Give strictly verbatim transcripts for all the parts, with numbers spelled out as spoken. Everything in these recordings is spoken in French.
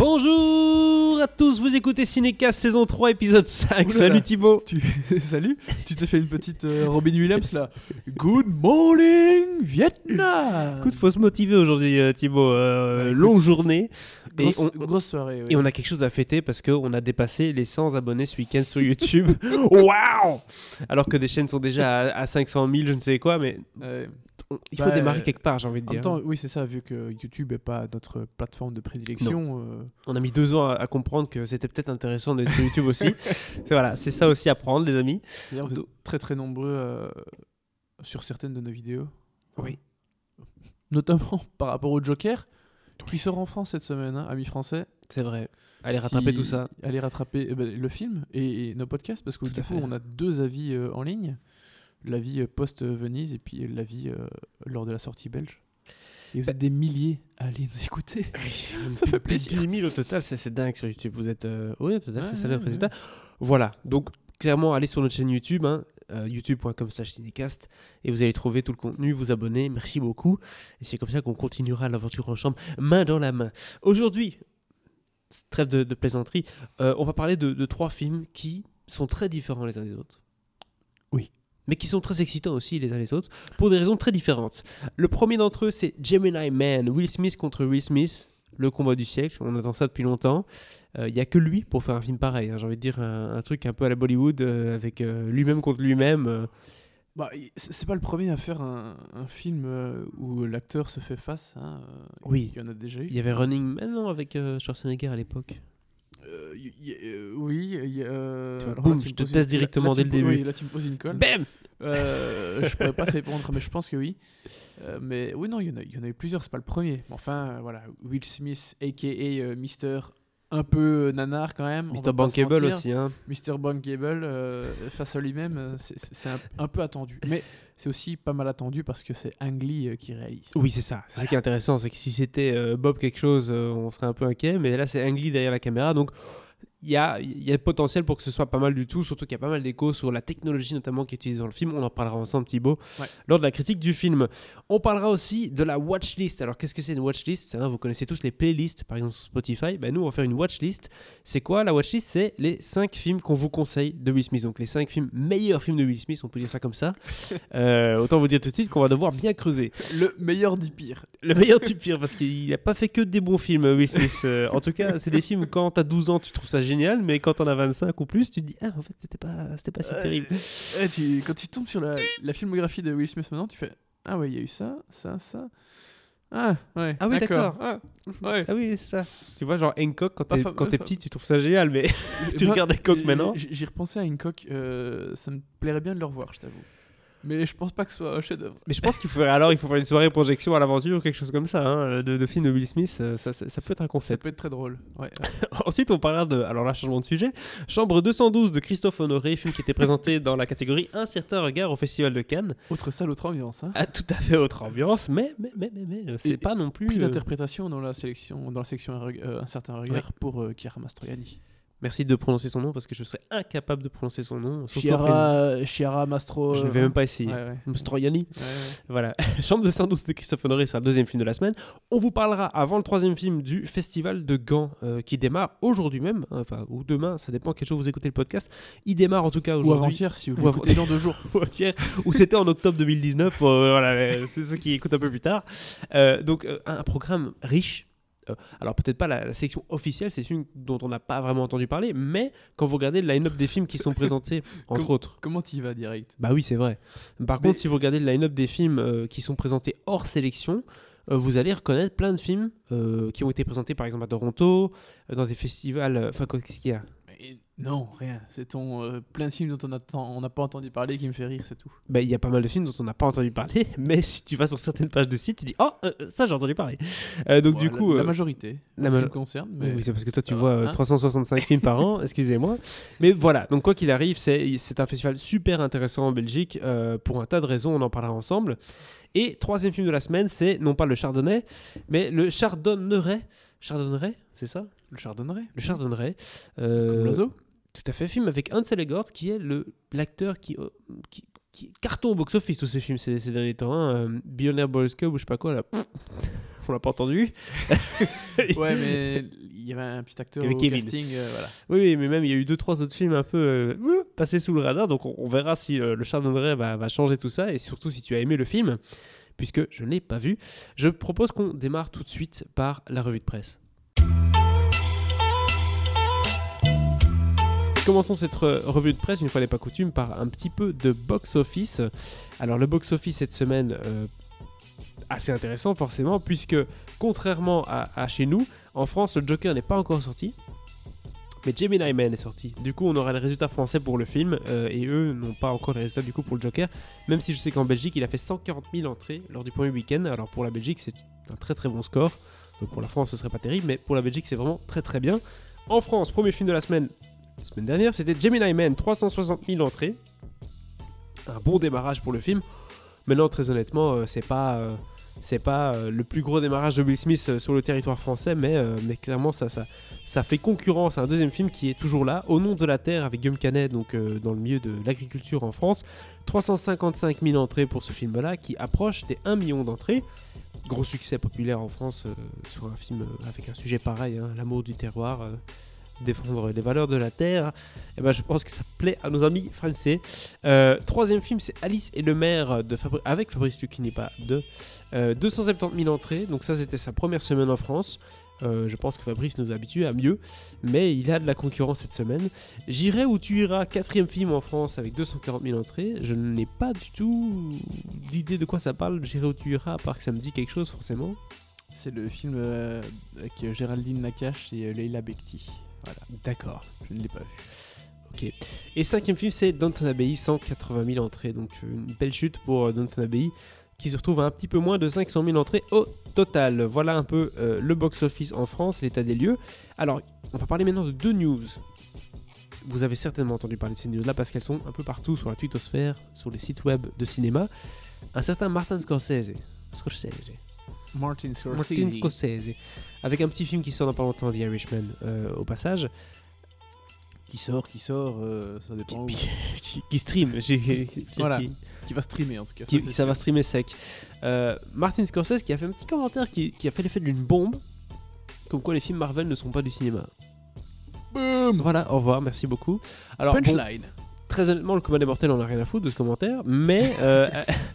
Bonjour à tous, vous écoutez Cinécast saison trois épisode cinq. Oulala. Salut Thibaut. Tu... Salut, tu t'es fait une petite euh, Robin Williams là. Good morning Vietnam. Écoute, faut se motiver aujourd'hui euh, Thibaut, euh, ouais, longue journée. Grosse, et on, grosse soirée. Oui. Et on a quelque chose à fêter parce qu'on a dépassé les cent abonnés ce week-end sur YouTube. Waouh. Alors que des chaînes sont déjà à, à cinq cent mille, je ne sais quoi, mais... Euh... Il faut bah, démarrer quelque part, j'ai envie de dire. En même temps, oui, c'est ça, vu que YouTube n'est pas notre plateforme de prédilection. Euh... On a mis deux ans à, à comprendre que c'était peut-être intéressant d'être sur YouTube aussi. c'est, voilà, c'est ça aussi à prendre, les amis. D'ailleurs, vous êtes très très nombreux euh, sur certaines de nos vidéos. Oui. Notamment par rapport au Joker, oui. qui sort en France cette semaine, hein, amis français. C'est vrai. Allez rattraper si... tout ça. Allez rattraper eh ben, le film et, et nos podcasts, parce que du coup, on a deux avis euh, en ligne. L'avis post-Venise et puis l'avis euh, lors de la sortie belge. Et vous bah, êtes des milliers à aller nous écouter. Oui, ça fait plaisir. dix mille au total, c'est, c'est dingue sur YouTube. Vous êtes... Euh... Oui, au total, ouais, c'est ça le ouais, résultat. Ouais. Voilà, donc clairement, allez sur notre chaîne YouTube, hein, euh, youtube point com slash cinécast, et vous allez trouver tout le contenu, vous abonner. Merci beaucoup. Et c'est comme ça qu'on continuera l'aventure en chambre, main dans la main. Aujourd'hui, trêve de, de plaisanterie, euh, on va parler de, de trois films qui sont très différents les uns des autres. Oui. Mais qui sont très excitants aussi les uns les autres, pour des raisons très différentes. Le premier d'entre eux, c'est Gemini Man, Will Smith contre Will Smith, le combat du siècle, on attend ça depuis longtemps. Il euh, n'y a que lui pour faire un film pareil, hein. J'ai envie de dire un, un truc un peu à la Bollywood, euh, avec euh, lui-même contre lui-même. Euh. Bah, c'est pas le premier à faire un, un film euh, où l'acteur se fait face. Hein. Oui, il y en a déjà eu. Il y avait Running Man non, avec euh, Schwarzenegger à l'époque. Euh, y, y, euh, oui, y, euh, tu vois, boum, je te teste directement là, là, dès le début. Oui, là tu me poses une colle. Bam. euh, je pourrais pas te répondre, mais je pense que oui. Euh, mais oui, non, il y en a, il y en a eu plusieurs. C'est pas le premier. Enfin, euh, voilà, Will Smith, aka euh, Mister un peu nanar quand même. Mister Bankable aussi, hein. Mister Bankable euh, face à lui-même, c'est, c'est un, un peu attendu. Mais c'est aussi pas mal attendu parce que c'est Ang Lee euh, qui réalise. Oui, c'est ça. C'est voilà. Ça qui est intéressant, c'est que si c'était euh, Bob quelque chose, euh, on serait un peu inquiet. Mais là, c'est Ang Lee derrière la caméra, donc il y a, y a le potentiel pour que ce soit pas mal du tout, surtout qu'il y a pas mal d'échos sur la technologie notamment qui est utilisée dans le film. On en parlera ensemble, Thibaut, ouais. lors de la critique du film. On parlera aussi de la watchlist. Alors, qu'est-ce que c'est une watchlist ? Vous connaissez tous les playlists, par exemple sur Spotify. Ben, nous, on va faire une watchlist. C'est quoi la watchlist ? C'est les cinq films qu'on vous conseille de Will Smith. Donc, les cinq films, meilleurs films de Will Smith, on peut dire ça comme ça. euh, autant vous dire tout de suite qu'on va devoir bien creuser. Le meilleur du pire. Le meilleur du pire, parce qu'il n'a pas fait que des bons films, Will Smith. Euh, en tout cas, c'est des films où quand t'as douze ans, tu trouves ça génial. Génial, mais quand on a vingt-cinq ou plus, tu te dis ah en fait c'était pas c'était pas si euh, terrible. Euh, tu, quand tu tombes sur la, la filmographie de Will Smith maintenant, tu fais ah ouais il y a eu ça, ça, ça. Ah ouais. Ah oui d'accord. d'accord. Ah, ouais. ah oui c'est ça. Tu vois genre Hancock quand t'es, fam- quand t'es petit, tu trouves ça génial, mais tu moi, regardes Hancock maintenant. J'ai repensé à Hancock, euh, ça me plairait bien de le revoir, je t'avoue. Mais je pense pas que ce soit un chef-d'œuvre. Mais je pense qu'il faudrait alors il faut faire une soirée projection à l'aventure ou quelque chose comme ça, hein, de, de film de Will Smith. Ça, ça, ça peut être un concept. Ça peut être très drôle. Ouais. Ensuite, on parlera de alors là changement de sujet. Chambre deux cent douze de Christophe Honoré, film qui était présenté dans la catégorie Un certain regard au Festival de Cannes. Autre salle, autre ambiance. Hein. Ah, tout à fait autre ambiance, mais mais mais mais, mais c'est et, pas non plus. Prix euh... d'interprétation dans la sélection, dans la section Un, euh, un certain regard oui. pour euh, Chiara Mastroianni. Merci de prononcer son nom parce que je serais incapable de prononcer son nom. Chiara, Chiara Mastro. Je ne vais même pas essayer. Ouais, ouais. Mastroianni. Ouais, ouais. Voilà. Chambre deux cent douze de Christophe Honoré, c'est le deuxième film de la semaine. On vous parlera avant le troisième film du Festival de Gand euh, qui démarre aujourd'hui même, hein, enfin ou demain, ça dépend quel jour vous écoutez le podcast. Il démarre en tout cas aujourd'hui. Ou avant-hier si vous l'écoutez dans deux jours. Ou avant-hier. Ou c'était en octobre deux mille dix-neuf. Euh, voilà, c'est ceux qui écoutent un peu plus tard. Euh, donc euh, un programme riche. Euh, alors peut-être pas la, la sélection officielle, c'est des films dont on n'a pas vraiment entendu parler, mais quand vous regardez le line-up des films qui sont présentés, entre Com- autres. Comment tu y vas direct ? Bah oui, c'est vrai. Par mais... contre, si vous regardez le line-up des films euh, qui sont présentés hors sélection, euh, vous allez reconnaître plein de films euh, qui ont été présentés par exemple à Toronto, euh, dans des festivals. Enfin, euh, qu'est-ce qu'il y a ? Et non, rien. C'est ton euh, plein de films dont on n'a pas entendu parler qui me fait rire, c'est tout. Bah, il y a pas mal de films dont on n'a pas entendu parler, mais si tu vas sur certaines pages de sites, tu dis oh euh, ça j'ai entendu parler. Euh, donc ouais, du coup, la, euh, la majorité, la ce ma... qui me concerne. Mais... Oui, c'est parce que toi tu vois euh, hein trois cent soixante-cinq films par an, excusez-moi. Mais voilà, donc quoi qu'il arrive, c'est c'est un festival super intéressant en Belgique euh, pour un tas de raisons, on en parlera ensemble. Et troisième film de la semaine, c'est non pas le Chardonnay, mais le Chardonneret. Chardonneret, c'est ça ? Le Chardonneret. Le Chardonneret. Euh, Comme l'oiseau. Tout à fait, film avec Ansel Elgort qui est le l'acteur qui, euh, qui, qui carton au box-office tous ces films ces, ces derniers temps. Hein. Euh, Billionaire Boys Club ou je sais pas quoi là. on l'a pas entendu. Ouais, mais il y avait un petit acteur au Kevin. casting, euh, voilà. Oui, mais même il y a eu deux trois autres films un peu euh, passés sous le radar, donc on, on verra si euh, le Charles André va, va changer tout ça, et surtout si tu as aimé le film, puisque je ne l'ai pas vu. Je propose qu'on démarre tout de suite par la revue de presse. Commençons cette revue de presse, une fois n'est pas coutume, par un petit peu de box-office. Alors le box-office cette semaine, euh, assez intéressant forcément, puisque contrairement à, à chez nous, en France le Joker n'est pas encore sorti, mais Gemini Man est sorti. Du coup on aura les résultats français pour le film, euh, et eux n'ont pas encore les résultats du coup pour le Joker, même si je sais qu'en Belgique il a fait cent quarante mille entrées lors du premier week-end. Alors pour la Belgique c'est un très très bon score, donc pour la France ce serait pas terrible, mais pour la Belgique c'est vraiment très très bien. En France, premier film de la semaine, la semaine dernière, c'était Gemini Man, trois cent soixante mille entrées. Un bon démarrage pour le film. Maintenant, très honnêtement, euh, c'est pas, euh, c'est pas euh, le plus gros démarrage de Will Smith euh, sur le territoire français, mais, euh, mais clairement, ça, ça, ça fait concurrence à un deuxième film qui est toujours là, Au nom de la terre, avec Guillaume Canet, donc euh, dans le milieu de l'agriculture en France. trois cent cinquante-cinq mille entrées pour ce film-là, qui approche des un million d'entrées. Gros succès populaire en France euh, sur un film euh, avec un sujet pareil, hein, l'amour du terroir. Euh, défendre les valeurs de la terre, et ben je pense que ça plaît à nos amis français. Euh, troisième film, c'est Alice et le maire de Fabri- avec Fabrice Lucchini, pas de euh, deux cent soixante-dix mille entrées, donc ça c'était sa première semaine en France. Euh, je pense que Fabrice nous a habitués à mieux, mais il a de la concurrence cette semaine. J'irai où tu iras, quatrième film en France avec deux cent quarante mille entrées. Je n'ai pas du tout d'idée de quoi ça parle, J'irai où tu iras, à part que ça me dit quelque chose forcément. C'est le film euh, avec Géraldine Nakache et euh, Leila Bekti. Voilà. D'accord. Je ne l'ai pas vu. Ok. Et cinquième film, c'est Downton Abbey, cent quatre-vingt mille entrées. Donc une belle chute pour euh, Downton Abbey, qui se retrouve à un petit peu moins de cinq cent mille entrées au total. Voilà un peu euh, le box-office en France, l'état des lieux. Alors, on va parler maintenant de deux news. Vous avez certainement entendu parler de ces news-là parce qu'elles sont un peu partout sur la twittosphère, sur les sites web de cinéma. Un certain Martin Scorsese. Scorsese. Martin Scorsese. Martin Scorsese. Avec un petit film qui sort dans pas longtemps, The Irishman, euh, au passage. Qui sort, qui sort, euh, ça dépend Qui, où. qui, qui stream. J'ai, voilà. qui, qui va streamer en tout cas. Qui, ça, ça va streamer sec. Euh, Martin Scorsese qui a fait un petit commentaire qui, qui a fait l'effet d'une bombe. Comme quoi les films Marvel ne sont pas du cinéma. Boom. Voilà, au revoir, merci beaucoup. Alors, Punchline. Bon, très honnêtement, le commun des mortels, on a rien à foutre de ce commentaire, mais euh,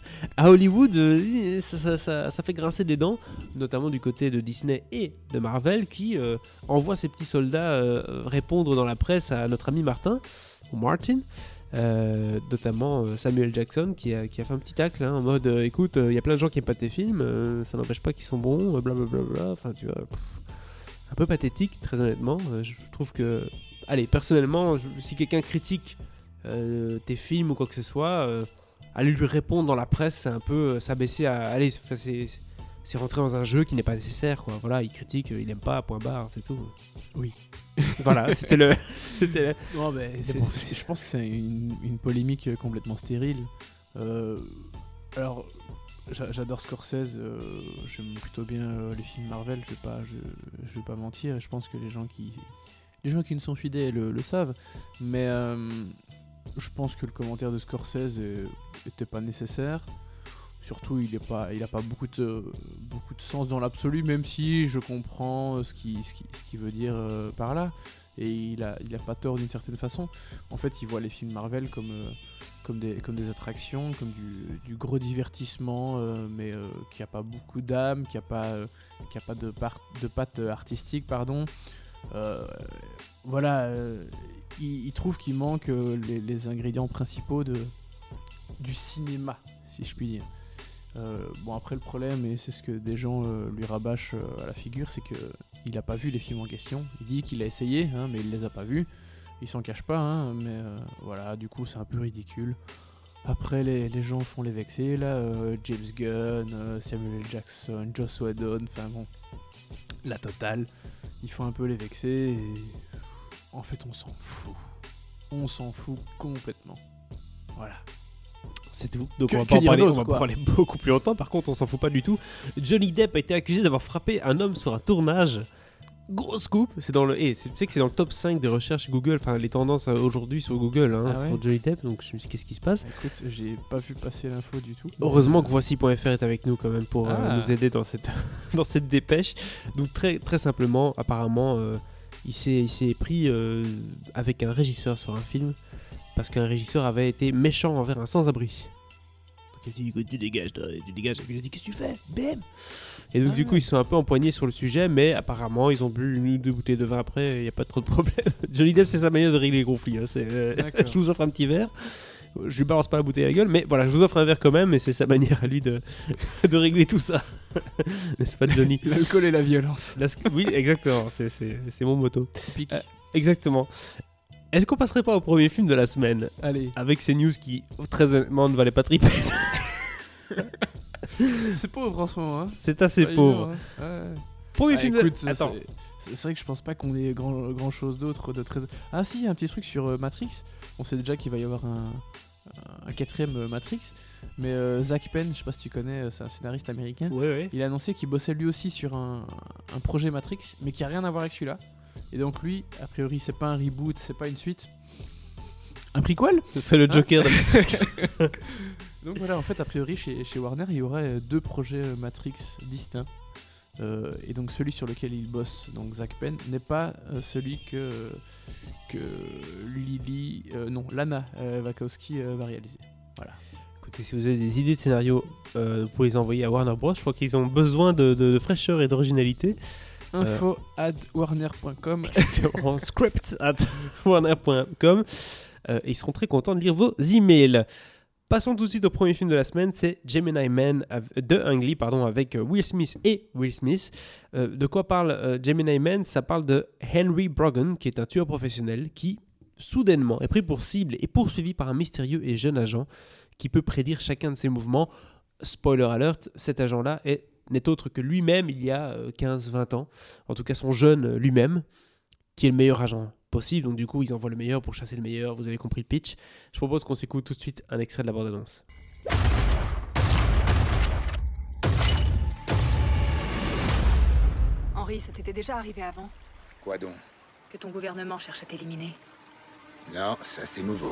à Hollywood, euh, ça, ça, ça, ça fait grincer des dents, notamment du côté de Disney et de Marvel, qui euh, envoient ces petits soldats euh, répondre dans la presse à notre ami Martin, ou Martin, euh, notamment euh, Samuel Jackson, qui a, qui a fait un petit tacle, hein, en mode, euh, écoute, il euh, y a plein de gens qui n'aiment pas tes films, euh, ça n'empêche pas qu'ils sont bons, blablabla, bla bla, enfin, tu vois, pff, un peu pathétique, très honnêtement. Euh, je trouve que, allez, personnellement, je, si quelqu'un critique Euh, tes films ou quoi que ce soit, euh, aller lui répondre dans la presse, c'est un peu euh, s'abaisser à. Allez, c'est, c'est rentrer dans un jeu qui n'est pas nécessaire, quoi. Voilà, il critique, il aime pas, point barre, c'est tout. Oui. Voilà, c'était le. C'était le... Non, mais c'est, c'est, je pense que c'est une, une polémique complètement stérile. Euh, alors, j'a, j'adore Scorsese, euh, j'aime plutôt bien euh, les films Marvel, je vais pas, je, je vais pas mentir, je pense que les gens qui. Les gens qui nous sont fidèles le, le savent, mais euh, je pense que le commentaire de Scorsese n'était pas nécessaire. Surtout, il n'a pas, il a pas beaucoup de, beaucoup de sens dans l'absolu, même si je comprends ce qu'il ce qui, ce qui veut dire euh, par là. Et il n'a il a pas tort d'une certaine façon. En fait, il voit les films Marvel comme, euh, comme, des, comme des attractions, comme du, du gros divertissement, euh, mais euh, qui n'a pas beaucoup d'âme, qui n'a pas, euh, qui a pas de, part, de patte artistique, pardon. Euh, voilà, euh, il, il trouve qu'il manque euh, les, les ingrédients principaux de, du cinéma, si je puis dire. Euh, bon, après, le problème, et c'est ce que des gens euh, lui rabâchent euh, à la figure, c'est qu'il n'a pas vu les films en question. Il dit qu'il a essayé, hein, mais il les a pas vus. Il s'en cache pas, hein, mais euh, voilà, du coup, c'est un peu ridicule. Après, les, les gens font les vexer, là, euh, James Gunn, euh, Samuel L. Jackson, Joss Whedon, enfin bon, la totale. Ils font un peu les vexer et en fait on s'en fout. On s'en fout complètement. Voilà. C'est tout. Donc que, on va, pas en parler, on va quoi. parler beaucoup plus longtemps. Par contre, on s'en fout pas du tout. Johnny Depp a été accusé d'avoir frappé un homme sur un tournage. Gros scoop, c'est dans le, et tu sais que c'est dans le top cinq des recherches Google, enfin les tendances aujourd'hui sur Google, hein, Ah ouais. sur Johnny Depp, donc je me suis dit qu'est-ce qui se passe. Écoute, j'ai pas vu passer l'info du tout. Heureusement que voici point f r est avec nous quand même pour Ah. euh, nous aider dans cette, dans cette dépêche. Donc très, très simplement, apparemment, euh, il, s'est, il s'est pris euh, avec un régisseur sur un film parce qu'un régisseur avait été méchant envers un sans-abri. Donc il a dit tu dégages, toi, tu dégages. Et puis il a dit qu'est-ce que tu fais, bam. Et donc Ah du coup ouais. ils sont un peu empoignés sur le sujet, mais apparemment ils ont bu une ou deux bouteilles de vin après, il n'y a pas trop de problème. Johnny Depp c'est sa manière de régler les conflits. Hein. C'est, euh, D'accord. je vous offre un petit verre. Je lui balance pas la bouteille à la gueule, mais voilà, je vous offre un verre quand même, et c'est sa manière à lui de, de régler tout ça. N'est-ce pas, Johnny? L'alcool et la violence. Là, ce- Oui, exactement, c'est, c'est, c'est mon motto. Typique. Euh, Exactement. Est-ce qu'on passerait pas au premier film de la semaine, Allez. avec ces news qui, très honnêtement, ne valaient pas triper? C'est pauvre en ce moment. Hein. C'est assez Pas pauvre. évident, hein. Ouais. Premier Ah, film écoute, de... Attends. c'est, c'est vrai que je pense pas qu'on ait grand, grand chose d'autre de très. Ah si, un petit truc sur euh, Matrix. On sait déjà qu'il va y avoir un, un quatrième euh, Matrix, mais euh, Zach Penn, je sais pas si tu connais, euh, c'est un scénariste américain. Ouais, ouais. Il a annoncé qu'il bossait lui aussi sur un, un projet Matrix, mais qui a rien à voir avec celui-là. Et donc lui, a priori, c'est pas un reboot, c'est pas une suite. Un prequel. Ce serait le Joker de Matrix. Donc voilà, en fait, a priori, chez, chez Warner, il y aurait euh, deux projets euh, Matrix distincts. Euh, et donc celui sur lequel il bosse, donc Zach Penn, n'est pas euh, celui que, que Lily, euh, non, Lana euh, Wachowski euh, va réaliser. Voilà. Écoutez, si vous avez des idées de scénarios, euh, vous pouvez les envoyer à Warner Bros. Je crois qu'ils ont besoin de, de, de fraîcheur et d'originalité. Info at warner point com. Exactement. Script at warner point com. Euh, et ils seront très contents de lire vos emails. Passons tout de suite au premier film de la semaine, c'est Gemini Man av- de Ang Lee, pardon, avec euh, Will Smith et Will Smith. Euh, de quoi parle euh, Gemini Man? Ça parle de Henry Brogan, qui est un tueur professionnel qui, soudainement, est pris pour cible et poursuivi par un mystérieux et jeune agent qui peut prédire chacun de ses mouvements. Spoiler alert, cet agent-là est, n'est autre que lui-même il y a euh, quinze vingt ans, en tout cas son jeune euh, lui-même, qui est le meilleur agent possible. Donc du coup, ils envoient le meilleur pour chasser le meilleur. Vous avez compris le pitch. Je propose qu'on s'écoute tout de suite un extrait de la bande-annonce. Henri, ça t'était déjà arrivé avant Quoi donc? que ton gouvernement cherche à t'éliminer? Non, ça c'est nouveau.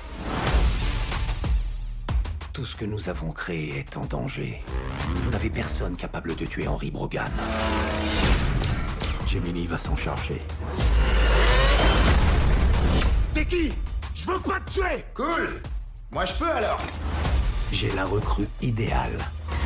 Tout ce que nous avons créé est en danger. Vous n'avez personne capable de tuer Henry Brogan. Gemini va s'en charger. T'es qui? Je veux pas te tuer! Cool! Moi je peux alors! J'ai la recrue idéale.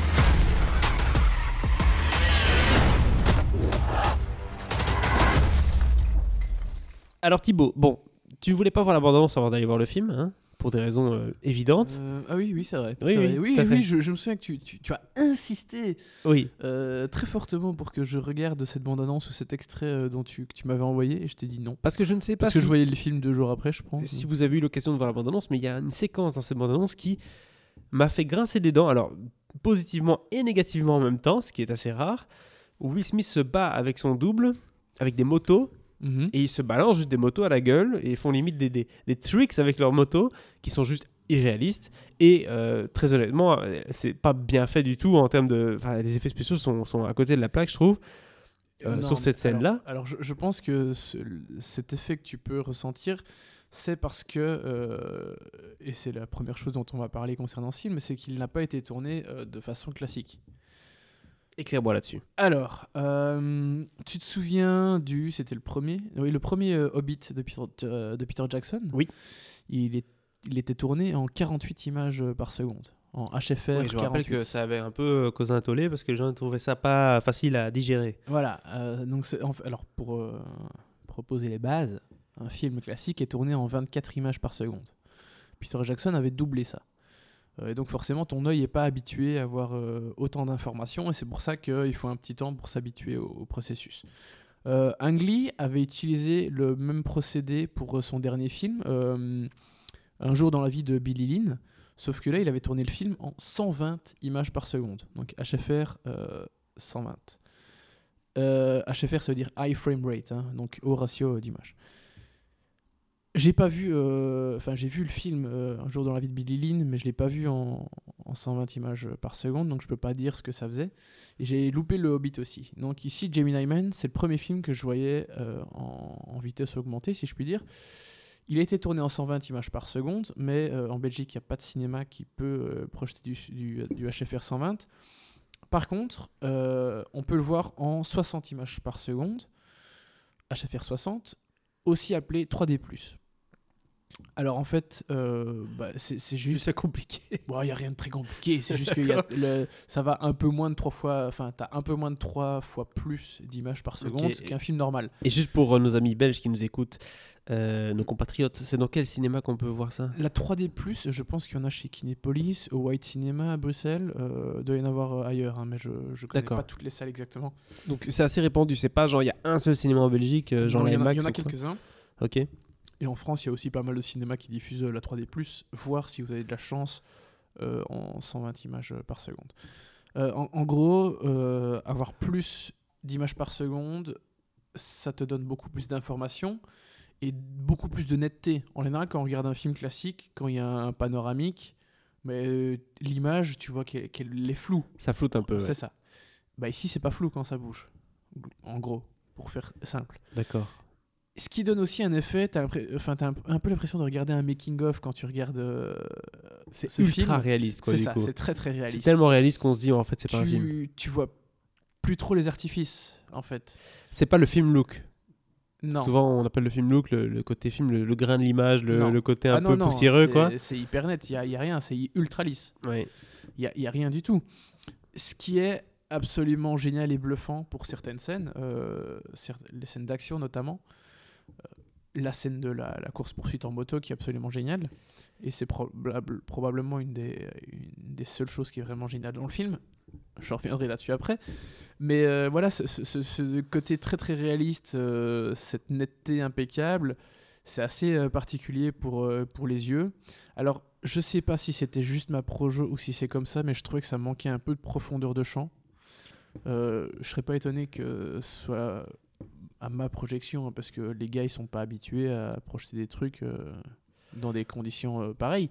Alors Thibaut, bon, tu voulais pas voir la bande-annonce avant d'aller voir le film, hein, pour des raisons euh, évidentes. Euh, ah oui, oui, c'est vrai. Oui, c'est oui, vrai. oui, tout à fait. oui, je, je me souviens que tu, tu, tu as insisté Oui. euh, très fortement pour que je regarde cette bande-annonce ou cet extrait euh, dont tu, que tu m'avais envoyé, et je t'ai dit non. Parce que je ne sais pas Parce si, que je voyais le film deux jours après, je pense. si vous avez eu l'occasion de voir la bande-annonce, mais il y a une séquence dans cette bande-annonce qui m'a fait grincer des dents, alors positivement et négativement en même temps, ce qui est assez rare, où Will Smith se bat avec son double, avec des motos, Mhm. et ils se balancent juste des motos à la gueule et font limite des, des, des tricks avec leurs motos qui sont juste irréalistes. Et euh, très honnêtement, euh, c'est pas bien fait du tout en termes de. Enfin, les effets spéciaux sont, sont à côté de la plaque, je trouve, euh, Non, sur cette mais scène-là. Alors, alors je, je pense que ce- cet effet que tu peux ressentir, c'est parce que, euh, et c'est la première chose dont on va parler concernant ce film, c'est qu'il n'a pas été tourné euh, de façon classique. Éclaire-moi là-dessus. Alors, euh, tu te souviens du, c'était le premier, oui, le premier euh, Hobbit de Peter, euh, de Peter Jackson. Oui. Il, est, il était tourné en quarante-huit images euh, par seconde, en H F R Oui, je me rappelle quarante-huit. que ça avait un peu euh, causé un tollé parce que les gens trouvaient ça pas facile à digérer. Voilà. euh, donc, c'est, en fait- alors pour euh, proposer les bases, un film classique est tourné en vingt-quatre images par seconde. Peter Jackson avait doublé ça. Euh, Et donc forcément, ton œil n'est pas habitué à avoir euh, autant d'informations, et c'est pour ça qu'il faut un petit temps pour s'habituer au, au processus. Euh, Ang Lee avait utilisé le même procédé pour euh, son dernier film, euh, Un jour dans la vie de Billy Lynn, sauf que là, il avait tourné le film en cent vingt images par seconde, donc H F R euh, cent vingt. Euh, H F R, ça veut dire High Frame Rate, hein, donc haut ratio d'images. j'ai pas vu, enfin euh, j'ai vu le film euh, Un jour dans la vie de Billy Lynn, mais je l'ai pas vu en, en cent vingt images par seconde, donc je peux pas dire ce que ça faisait. Et j'ai loupé le Hobbit aussi. Donc ici, Gemini Man, c'est le premier film que je voyais euh, en, en vitesse augmentée, si je puis dire. Il a été tourné en cent vingt images par seconde, mais euh, en Belgique, il n'y a pas de cinéma qui peut euh, projeter du, du, du H F R cent vingt. Par contre, euh, on peut le voir en soixante images par seconde, H F R soixante, aussi appelé trois D plus. Alors en fait, euh, bah, c'est, c'est juste... C'est compliqué. Bon, il n'y a rien de très compliqué, c'est juste que y a le, ça va un peu moins de trois fois... Enfin, tu as un peu moins de trois fois plus d'images par seconde okay. qu'un film normal. Et juste pour euh, nos amis belges qui nous écoutent, euh, nos compatriotes, c'est dans quel cinéma qu'on peut voir ça ? La trois D plus, je pense qu'il y en a chez Kinépolis, au White Cinema à Bruxelles, euh, doit y en avoir euh, ailleurs, hein, mais je ne connais pas toutes les salles exactement. Donc c'est assez répandu, c'est pas genre il y a un seul cinéma en Belgique, euh, genre il y, y, y en a quelques-uns. Ok. Et en France, il y a aussi pas mal de cinémas qui diffusent la trois D plus, voir si vous avez de la chance euh, en cent vingt images par seconde. Euh, en, en gros, euh, avoir plus d'images par seconde, ça te donne beaucoup plus d'informations et beaucoup plus de netteté. En général, quand on regarde un film classique, quand il y a un panoramique, mais euh, l'image, tu vois qu'elle, qu'elle est floue. Ça floute un peu. C'est ouais. ça. Bah, ici, c'est pas flou quand ça bouge. En gros, pour faire simple. D'accord. Ce qui donne aussi un effet, t'as, enfin, t'as un, un peu l'impression de regarder un making-of quand tu regardes euh, c'est ce ultra film. réaliste, quoi, c'est du ça, coup. c'est très très réaliste. C'est tellement réaliste qu'on se dit, en fait, c'est tu, pas un film. Tu vois plus trop les artifices, en fait. C'est pas le film look. Non. Souvent, on appelle le film look le, le côté film, le, le grain de l'image, le, le côté un ah, peu non, poussiéreux, non, quoi. C'est, c'est hyper net, il n'y a, y a rien, c'est ultra lisse. Il ouais. n'y a, y a rien du tout. Ce qui est absolument génial et bluffant pour certaines scènes, euh, les scènes d'action notamment, euh, la scène de la, la course-poursuite en moto qui est absolument géniale, et c'est probable, probablement une des, une des seules choses qui est vraiment géniale dans le film. Je reviendrai là-dessus après. Mais euh, voilà, ce, ce, ce côté très très réaliste, euh, cette netteté impeccable, c'est assez euh, particulier pour, euh, pour les yeux. Alors, je sais pas si c'était juste ma projo ou si c'est comme ça, mais je trouvais que ça manquait un peu de profondeur de champ. Euh, je serais pas étonné que ce soit à ma projection, hein, parce que les gars, ils sont pas habitués à projeter des trucs euh, dans des conditions euh, pareilles.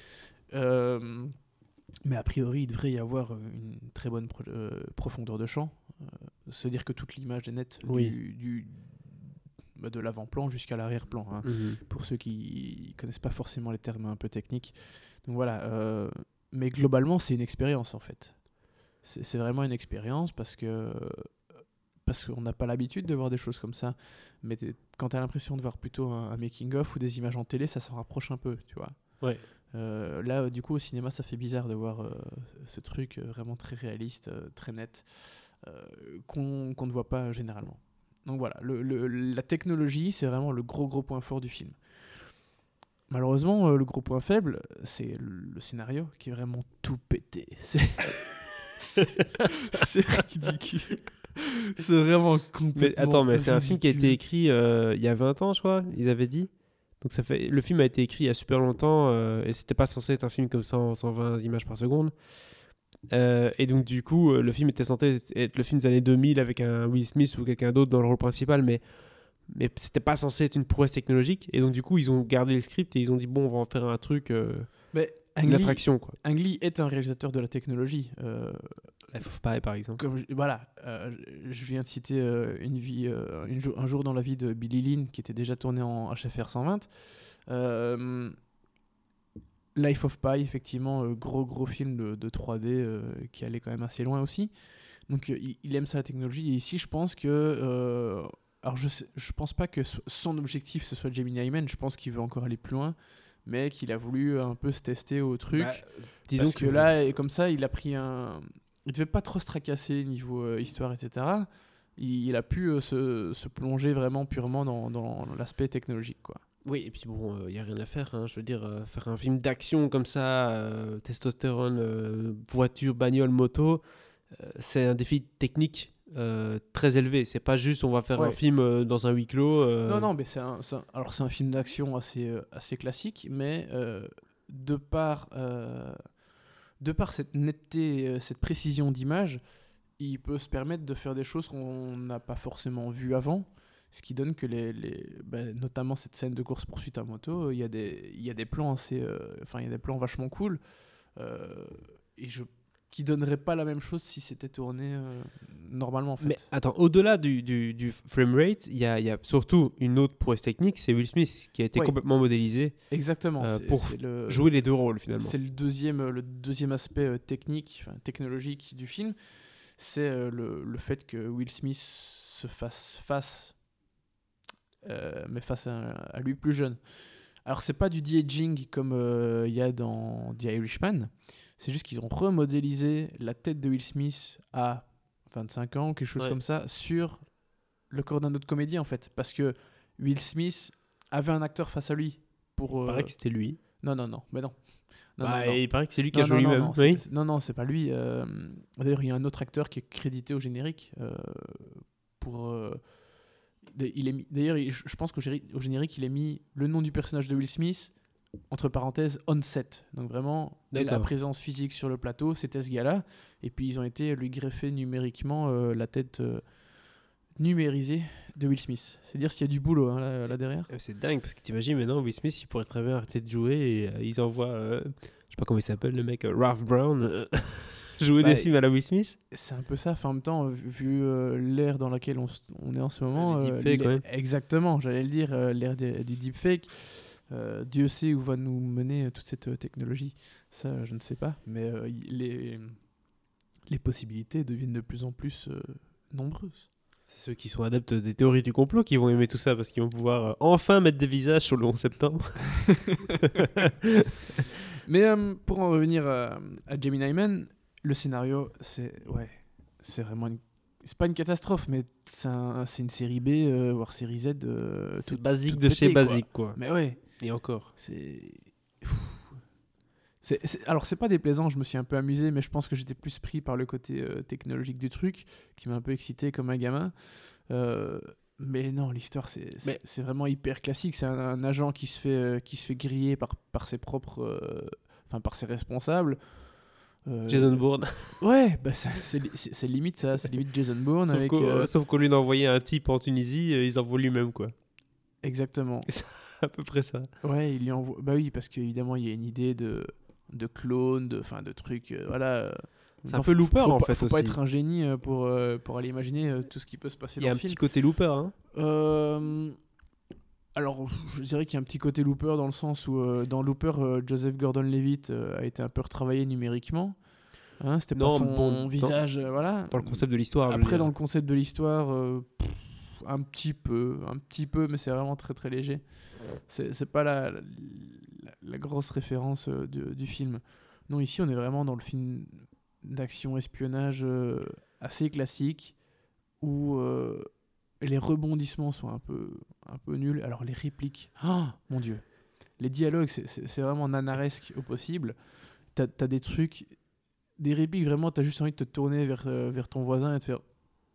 Euh, mais a priori, il devrait y avoir une très bonne pro- euh, profondeur de champ. Euh, se dire que toute l'image est nette oui. du, du, bah de l'avant-plan jusqu'à l'arrière-plan, hein, mm-hmm. pour ceux qui connaissent pas forcément les termes un peu techniques. Donc voilà, euh, mais globalement, c'est une expérience en fait. C'est, c'est vraiment une expérience parce que parce qu'on n'a pas l'habitude de voir des choses comme ça. Mais quand tu as l'impression de voir plutôt un, un making-of ou des images en télé, ça s'en rapproche un peu, tu vois. Ouais. Euh, là, du coup, au cinéma, ça fait bizarre de voir euh, ce truc euh, vraiment très réaliste, euh, très net, euh, qu'on, qu'on ne voit pas généralement. Donc voilà, le, le, la technologie, c'est vraiment le gros gros point fort du film. Malheureusement, euh, le gros point faible, c'est le, le scénario qui est vraiment tout pété. C'est, c'est, c'est ridicule. C'est vraiment complètement mais attends, mais c'est ridicule. un film qui a été écrit euh, il y a vingt ans, je crois, ils avaient dit. Donc ça fait, le film a été écrit il y a super longtemps euh, et c'était pas censé être un film comme ça en cent vingt images par seconde. Euh, et donc du coup, le film était censé être le film des années deux mille avec un Will Smith ou quelqu'un d'autre dans le rôle principal, mais mais c'était pas censé être une prouesse technologique. Et donc du coup, ils ont gardé le script et ils ont dit bon, on va en faire un truc, euh, mais une Ang attraction quoi. Ang Lee est un réalisateur de la technologie. Euh, Life of Pi par exemple. Comme je, voilà, euh, je viens de citer euh, une vie, euh, une jour, un jour dans la vie de Billy Lynn qui était déjà tourné en H F R cent vingt. Euh, Life of Pi, effectivement, euh, gros gros film de, de trois D euh, qui allait quand même assez loin aussi. Donc euh, il, il aime ça la technologie. Et ici, je pense que, euh, alors je sais, je pense pas que son objectif ce soit Gemini Man. Je pense qu'il veut encore aller plus loin, mais qu'il a voulu un peu se tester au truc. Bah, disons parce que, que là, et comme ça, il a pris un. Il devait pas trop se tracasser niveau euh, histoire, et cetera. Il, il a pu euh, se, se plonger vraiment purement dans, dans l'aspect technologique, quoi. Oui, et puis bon, il euh, n'y a rien à faire. Hein. Je veux dire, euh, faire un film d'action comme ça, euh, testostérone, euh, voiture, bagnole, moto, euh, c'est un défi technique euh, très élevé. C'est pas juste on va faire ouais. un film euh, dans un huis clos. Euh... Non, non, mais c'est un, c'est un, alors c'est un film d'action assez, euh, assez classique, mais euh, de par... Euh, de par cette netteté, euh, cette précision d'image, il peut se permettre de faire des choses qu'on n'a pas forcément vues avant, Ce qui donne que, les, les, bah, notamment cette scène de course-poursuite à moto, il y a des, il y a des plans assez, euh, enfin, il y a des plans vachement cool. Euh, et je, qui donnerait pas la même chose si c'était tourné euh, normalement, en fait. Mais attends, au-delà du, du, du framerate, il y a, y a surtout une autre prouesse technique, c'est Will Smith qui a été Ouais. complètement modélisé Exactement. euh, c'est, pour c'est le, jouer les deux rôles finalement. C'est le deuxième, le deuxième aspect euh, technique, enfin, technologique du film. C'est euh, le, le fait que Will Smith se fasse face, euh, mais face à, à lui plus jeune. Alors, c'est pas du de-aging comme il euh, y a dans The Irishman. C'est juste qu'ils ont remodélisé la tête de Will Smith à vingt-cinq ans, quelque chose Ouais. comme ça, sur le corps d'un autre comédien, en fait. Parce que Will Smith avait un acteur face à lui. Pour, Il euh, paraît que c'était lui. Non, non, non, mais non. Non, Bah, non, non. il paraît que c'est lui qui a Non, joué non, non, lui-même. non, Oui. c'est- non, non, c'est pas lui. euh, D'ailleurs, il y a un autre acteur qui est crédité au générique. euh, pour, euh, il est mis- D'ailleurs, il- je pense qu'au géri- au générique, il a mis le nom du personnage de Will Smith, entre parenthèses, on set. Donc vraiment, la D'accord. présence physique sur le plateau, c'était ce gars-là. Et puis, ils ont été lui greffer numériquement euh, la tête euh, numérisée de Will Smith. C'est dire s'il y a du boulot hein, là, là derrière. Euh, C'est dingue parce que t'imagines maintenant Will Smith il pourrait très bien arrêter de jouer et euh, ils envoient euh, je sais pas comment il s'appelle le mec euh, Ralph Brown euh, jouer Bah, des films à la Will Smith. C'est un peu ça. Enfin, en même temps, vu- vu euh, l'ère dans laquelle on, s- on est en ce moment. Les euh, deepfakes, l'ère- ouais. Exactement, j'allais le dire, euh, l'ère des- du deepfake. Euh, Dieu sait où va nous mener euh, toute cette euh, technologie. Ça, je ne sais pas. Mais euh, y- les, les possibilités deviennent de plus en plus euh, nombreuses. C'est ceux qui sont adeptes des théories du complot qui vont aimer tout ça parce qu'ils vont pouvoir euh, enfin mettre des visages sur le onze septembre. Mais euh, pour en revenir à, à Gemini Man, le scénario, c'est ouais, c'est vraiment une, c'est pas une catastrophe, mais c'est, un- c'est une série B, euh, voire série Z. Euh, C'est toute- basique toute de chez pétée, quoi. basique quoi. Mais ouais, Et encore. c'est... Pfff. c'est, c'est... Alors c'est pas déplaisant, je me suis un peu amusé, mais je pense que j'étais plus pris par le côté euh, technologique du truc, qui m'a un peu excité comme un gamin. Euh, Mais non, l'histoire, c'est, c'est, Mais- c'est vraiment hyper classique. C'est un, un agent qui se fait, euh, qui se fait griller par, par ses propres... euh, Enfin, par ses responsables. Euh, Jason Bourne. Ouais, bah, ça- c'est, li- c'est, c'est limite ça. C'est limite Jason Bourne Sauf avec... qu'au euh, sauf qu'au lieu d'envoyer un type en Tunisie, euh, ils envoient lui-même quoi. Exactement. À peu près ça. Ouais, il lui envoie... Bah oui, parce qu'évidemment, il y a une idée de, de clone, de, enfin, de trucs... euh, voilà. euh, C'est un non, peu faut- Looper, faut en pas- fait, Faut pas aussi. être un génie euh, pour, euh, pour aller imaginer euh, tout ce qui peut se passer Il y a dans un ce film. petit côté Looper hein. Euh, alors, je dirais qu'il y a un petit côté Looper dans le sens où euh, dans Looper, euh, Joseph Gordon-Levitt euh, a été un peu retravaillé numériquement. Hein, c'était pas Non, son bon, dans- visage, euh, voilà. Dans le concept de l'histoire. je veux Après, dire. dans le concept de l'histoire, euh, pff, un petit peu, un petit peu, mais c'est vraiment très très léger. C'est, c'est pas la, la, la grosse référence euh, du, du film. Non, ici, on est vraiment dans le film d'action espionnage euh, assez classique où euh, les rebondissements sont un peu, un peu nuls. Alors, les répliques, oh, mon Dieu. Les dialogues, c'est, c'est, c'est vraiment nanaresque au possible. T'as, t'as des trucs, des répliques, vraiment, t'as juste envie de te tourner vers, euh, vers ton voisin et de faire.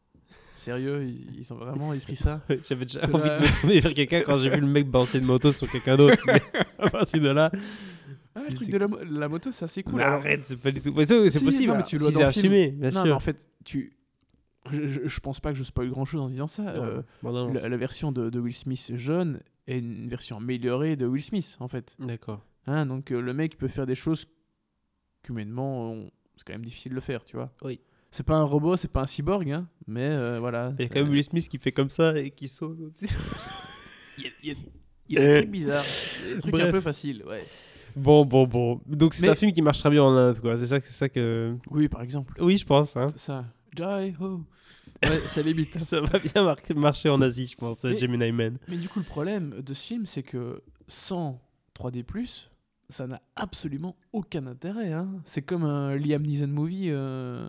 Sérieux, ils, ils ont vraiment écrit ça. J'avais déjà De envie la- de me tourner vers quelqu'un quand j'ai vu le mec balancer une moto sur quelqu'un d'autre. Mais à partir de là. Ah, le c'est- truc c'est- de la, mo- la moto, c'est assez cool. Mais Alors, arrête, c'est pas du tout. Mais c'est c'est si, possible. non, mais tu le vois si dans c'est le film. assumé, bien non, sûr. mais en fait, tu. Je, je, je pense pas que je spoil grand chose en disant ça. Euh, Bon, non, non, la, la version de, de Will Smith jeune est une version améliorée de Will Smith, en fait. c'est- D'accord. Hein, donc euh, le mec peut faire des choses qu'humainement, on- c'est quand même difficile de le faire, tu vois. Oui. C'est pas un robot, c'est pas un cyborg, hein, mais euh, voilà. Il y a ça- quand même Will Smith qui fait comme ça et qui saute aussi. Il y a, il y a- il y a des trucs bizarres, des trucs Bref. un peu faciles, ouais. Bon, bon, bon. Donc c'est Mais- un film qui marchera bien en Inde, quoi. C'est ça, que- c'est ça que. Oui, par exemple. Oui, je pense. Hein. C'est ça. Jai ho. Ouais, ça limite. Ça va bien mar- marcher en Asie, je pense, Mais- Gemini Man. Mais du coup, le problème de ce film, c'est que sans trois D plus, ça n'a absolument aucun intérêt. Hein. C'est comme un Liam Neeson movie. euh.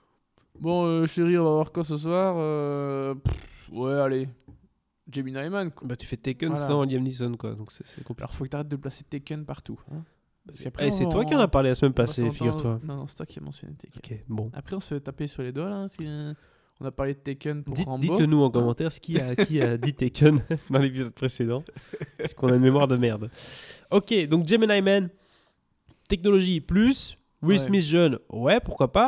Bon, euh, chérie, on va voir quoi ce soir euh, pff, Ouais, allez. Gemini Man. quoi. Bah, tu fais Taken Voilà. sans Liam Neeson, quoi. Donc c'est c'est compliqué. Alors, faut que t'arrêtes de placer Taken partout. Hein. Parce qu'après, Eh, on c'est va- toi qui en on- as parlé la semaine on va passée, s'entendre- figure-toi. Non, non, c'est toi qui as mentionné Taken. Ok, bon. Après, on se fait taper sur les doigts, là. Parce que, euh, on a parlé de Taken pour Dites- Rambo. Dites-le nous en commentaire ce qui a, qui a dit Taken dans l'épisode précédent. Parce qu'on a une mémoire de merde. Ok, donc Gemini Man, technologie plus, Will Ouais. Smith jeune, ouais, pourquoi pas.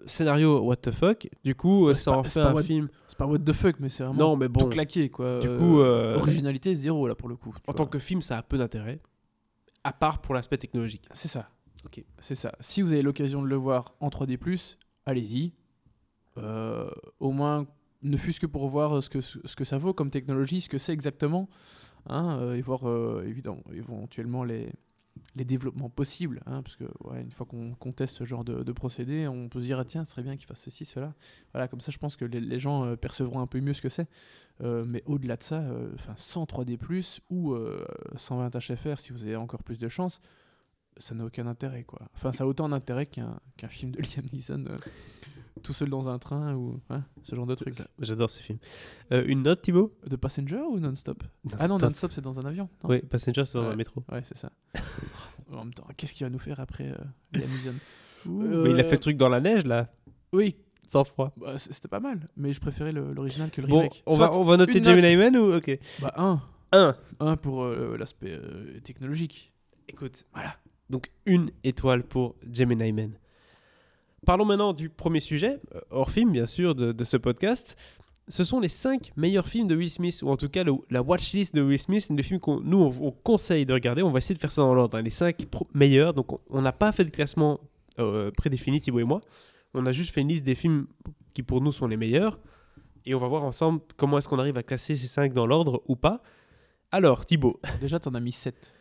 scénario what the fuck. Du coup, Ouais, ça c'est en pas- fait c'est pas un what- film. C'est pas what the fuck, mais c'est vraiment Non, mais bon. tout claqué, quoi. Du Euh, coup, euh, originalité zéro, là, pour le coup. tu En vois. tant que film, ça a peu d'intérêt. À part pour l'aspect technologique. C'est ça. Ok. C'est ça. Si vous avez l'occasion de le voir en trois D plus, allez-y. Euh, au moins, ne fût-ce que pour voir ce que, ce que ça vaut comme technologie, ce que c'est exactement, hein, euh, et voir euh, évidemment, éventuellement les, les développements possibles. Hein, parce que ouais, une fois qu'on qu'on teste ce genre de, de procédé, on peut se dire ah, tiens, ce serait bien qu'il fasse ceci, cela. Voilà, comme ça, je pense que les, les gens euh, percevront un peu mieux ce que c'est. Euh, mais au-delà de ça, euh, sans trois D plus ou euh, cent vingt H F R, si vous avez encore plus de chance, ça n'a aucun intérêt, quoi. Enfin, ça a autant d'intérêt qu'un qu'un film de Liam Neeson euh, tout seul dans un train ou hein, ce genre de truc. J'adore ce film. Euh, une note, Thibaut? De Passenger ou Non-Stop? Ah non, Non-Stop. Non-Stop, c'est dans un avion. non Oui, Passenger, c'est dans Ouais. un métro. Ouais, c'est ça. En même temps, qu'est-ce qu'il va nous faire après euh, Liam Neeson? Mais il a fait le truc dans la neige, là, Oui, sans froid. bah, c- c'était pas mal, mais je préférais le- l'original que le Bon, remake. on va, Soit on va noter une Gemini note. Man ou... Ok. Bah, un. Un. Un pour euh, l'aspect euh, technologique. Écoute, voilà. Donc, une étoile pour Gemini Man. Parlons maintenant du premier sujet, euh, hors film, bien sûr, de, de ce podcast. Ce sont les cinq meilleurs films de Will Smith, ou en tout cas le- la watchlist de Will Smith, les films qu'on nous, on, on conseille de regarder. On va essayer de faire ça dans l'ordre, hein, les cinq pro- meilleurs. Donc, on- on n'a pas fait de classement euh, prédéfini, Thibaut et moi. On a juste fait une liste des films qui, pour nous, sont les meilleurs. Et on va voir ensemble comment est-ce qu'on arrive à classer ces cinq dans l'ordre ou pas. Alors, Thibaut. Déjà, t'en as mis sept.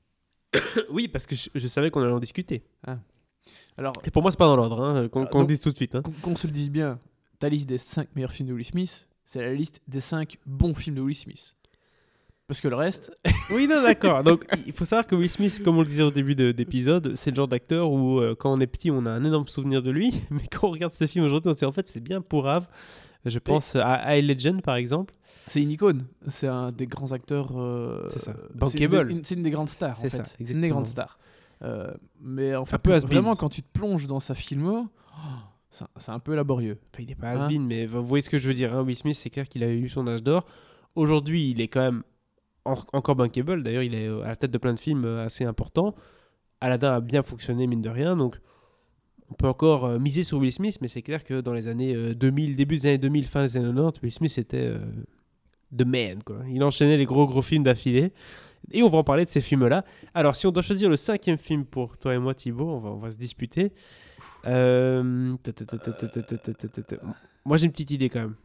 Oui, parce que je, je savais qu'on allait en discuter. Alors, Et pour moi, c'est pas dans l'ordre, hein, qu'on Ah, qu'on le donc- dise tout de suite. Hein. qu'on qu'on se le dise bien, ta liste des cinq meilleurs films de Will Smith, c'est la liste des cinq bons films de Will Smith. Parce que le reste, Oui, non, d'accord. Donc, il faut savoir que Will Smith, comme on le disait au début de- d'épisode, c'est le genre d'acteur où, euh, quand on est petit, on a un énorme souvenir de lui. Mais quand on regarde ce film aujourd'hui, on se dit en fait, c'est bien pourrave. Je pense à I Legend, par exemple. c'est une icône. C'est un des grands acteurs. euh, C'est ça. c'est Bankable. une, des- c'est une des grandes stars, en C'est fait. ça, C'est une des exactement. grandes stars. Euh, mais en fait, peu has-been. vraiment, quand tu te plonges dans sa filmo, oh, c'est un- c'est un peu laborieux. Enfin, il n'est pas Hein has-been, mais vous voyez ce que je veux dire. Hein. Will Smith, c'est clair qu'il a eu son âge d'or. Aujourd'hui, il est quand même en- encore bankable. D'ailleurs, il est à la tête de plein de films euh, assez importants. Aladdin a bien fonctionné, mine de rien. Donc, on peut encore euh, miser sur Will Smith, mais c'est clair que dans les années euh, deux mille, début des années deux mille, fin des années quatre-vingt-dix, Will Smith était euh, the man, quoi. Il enchaînait les gros gros films d'affilée. Et on va en parler de ces films-là. Alors, si on doit choisir le cinquième film pour toi et moi, Thibaut, on va, on va se disputer. Euh, ta- ta- ta- ta- ta- ta- ta- ta- ta- ta- ta- Moi, j'ai une petite idée quand même.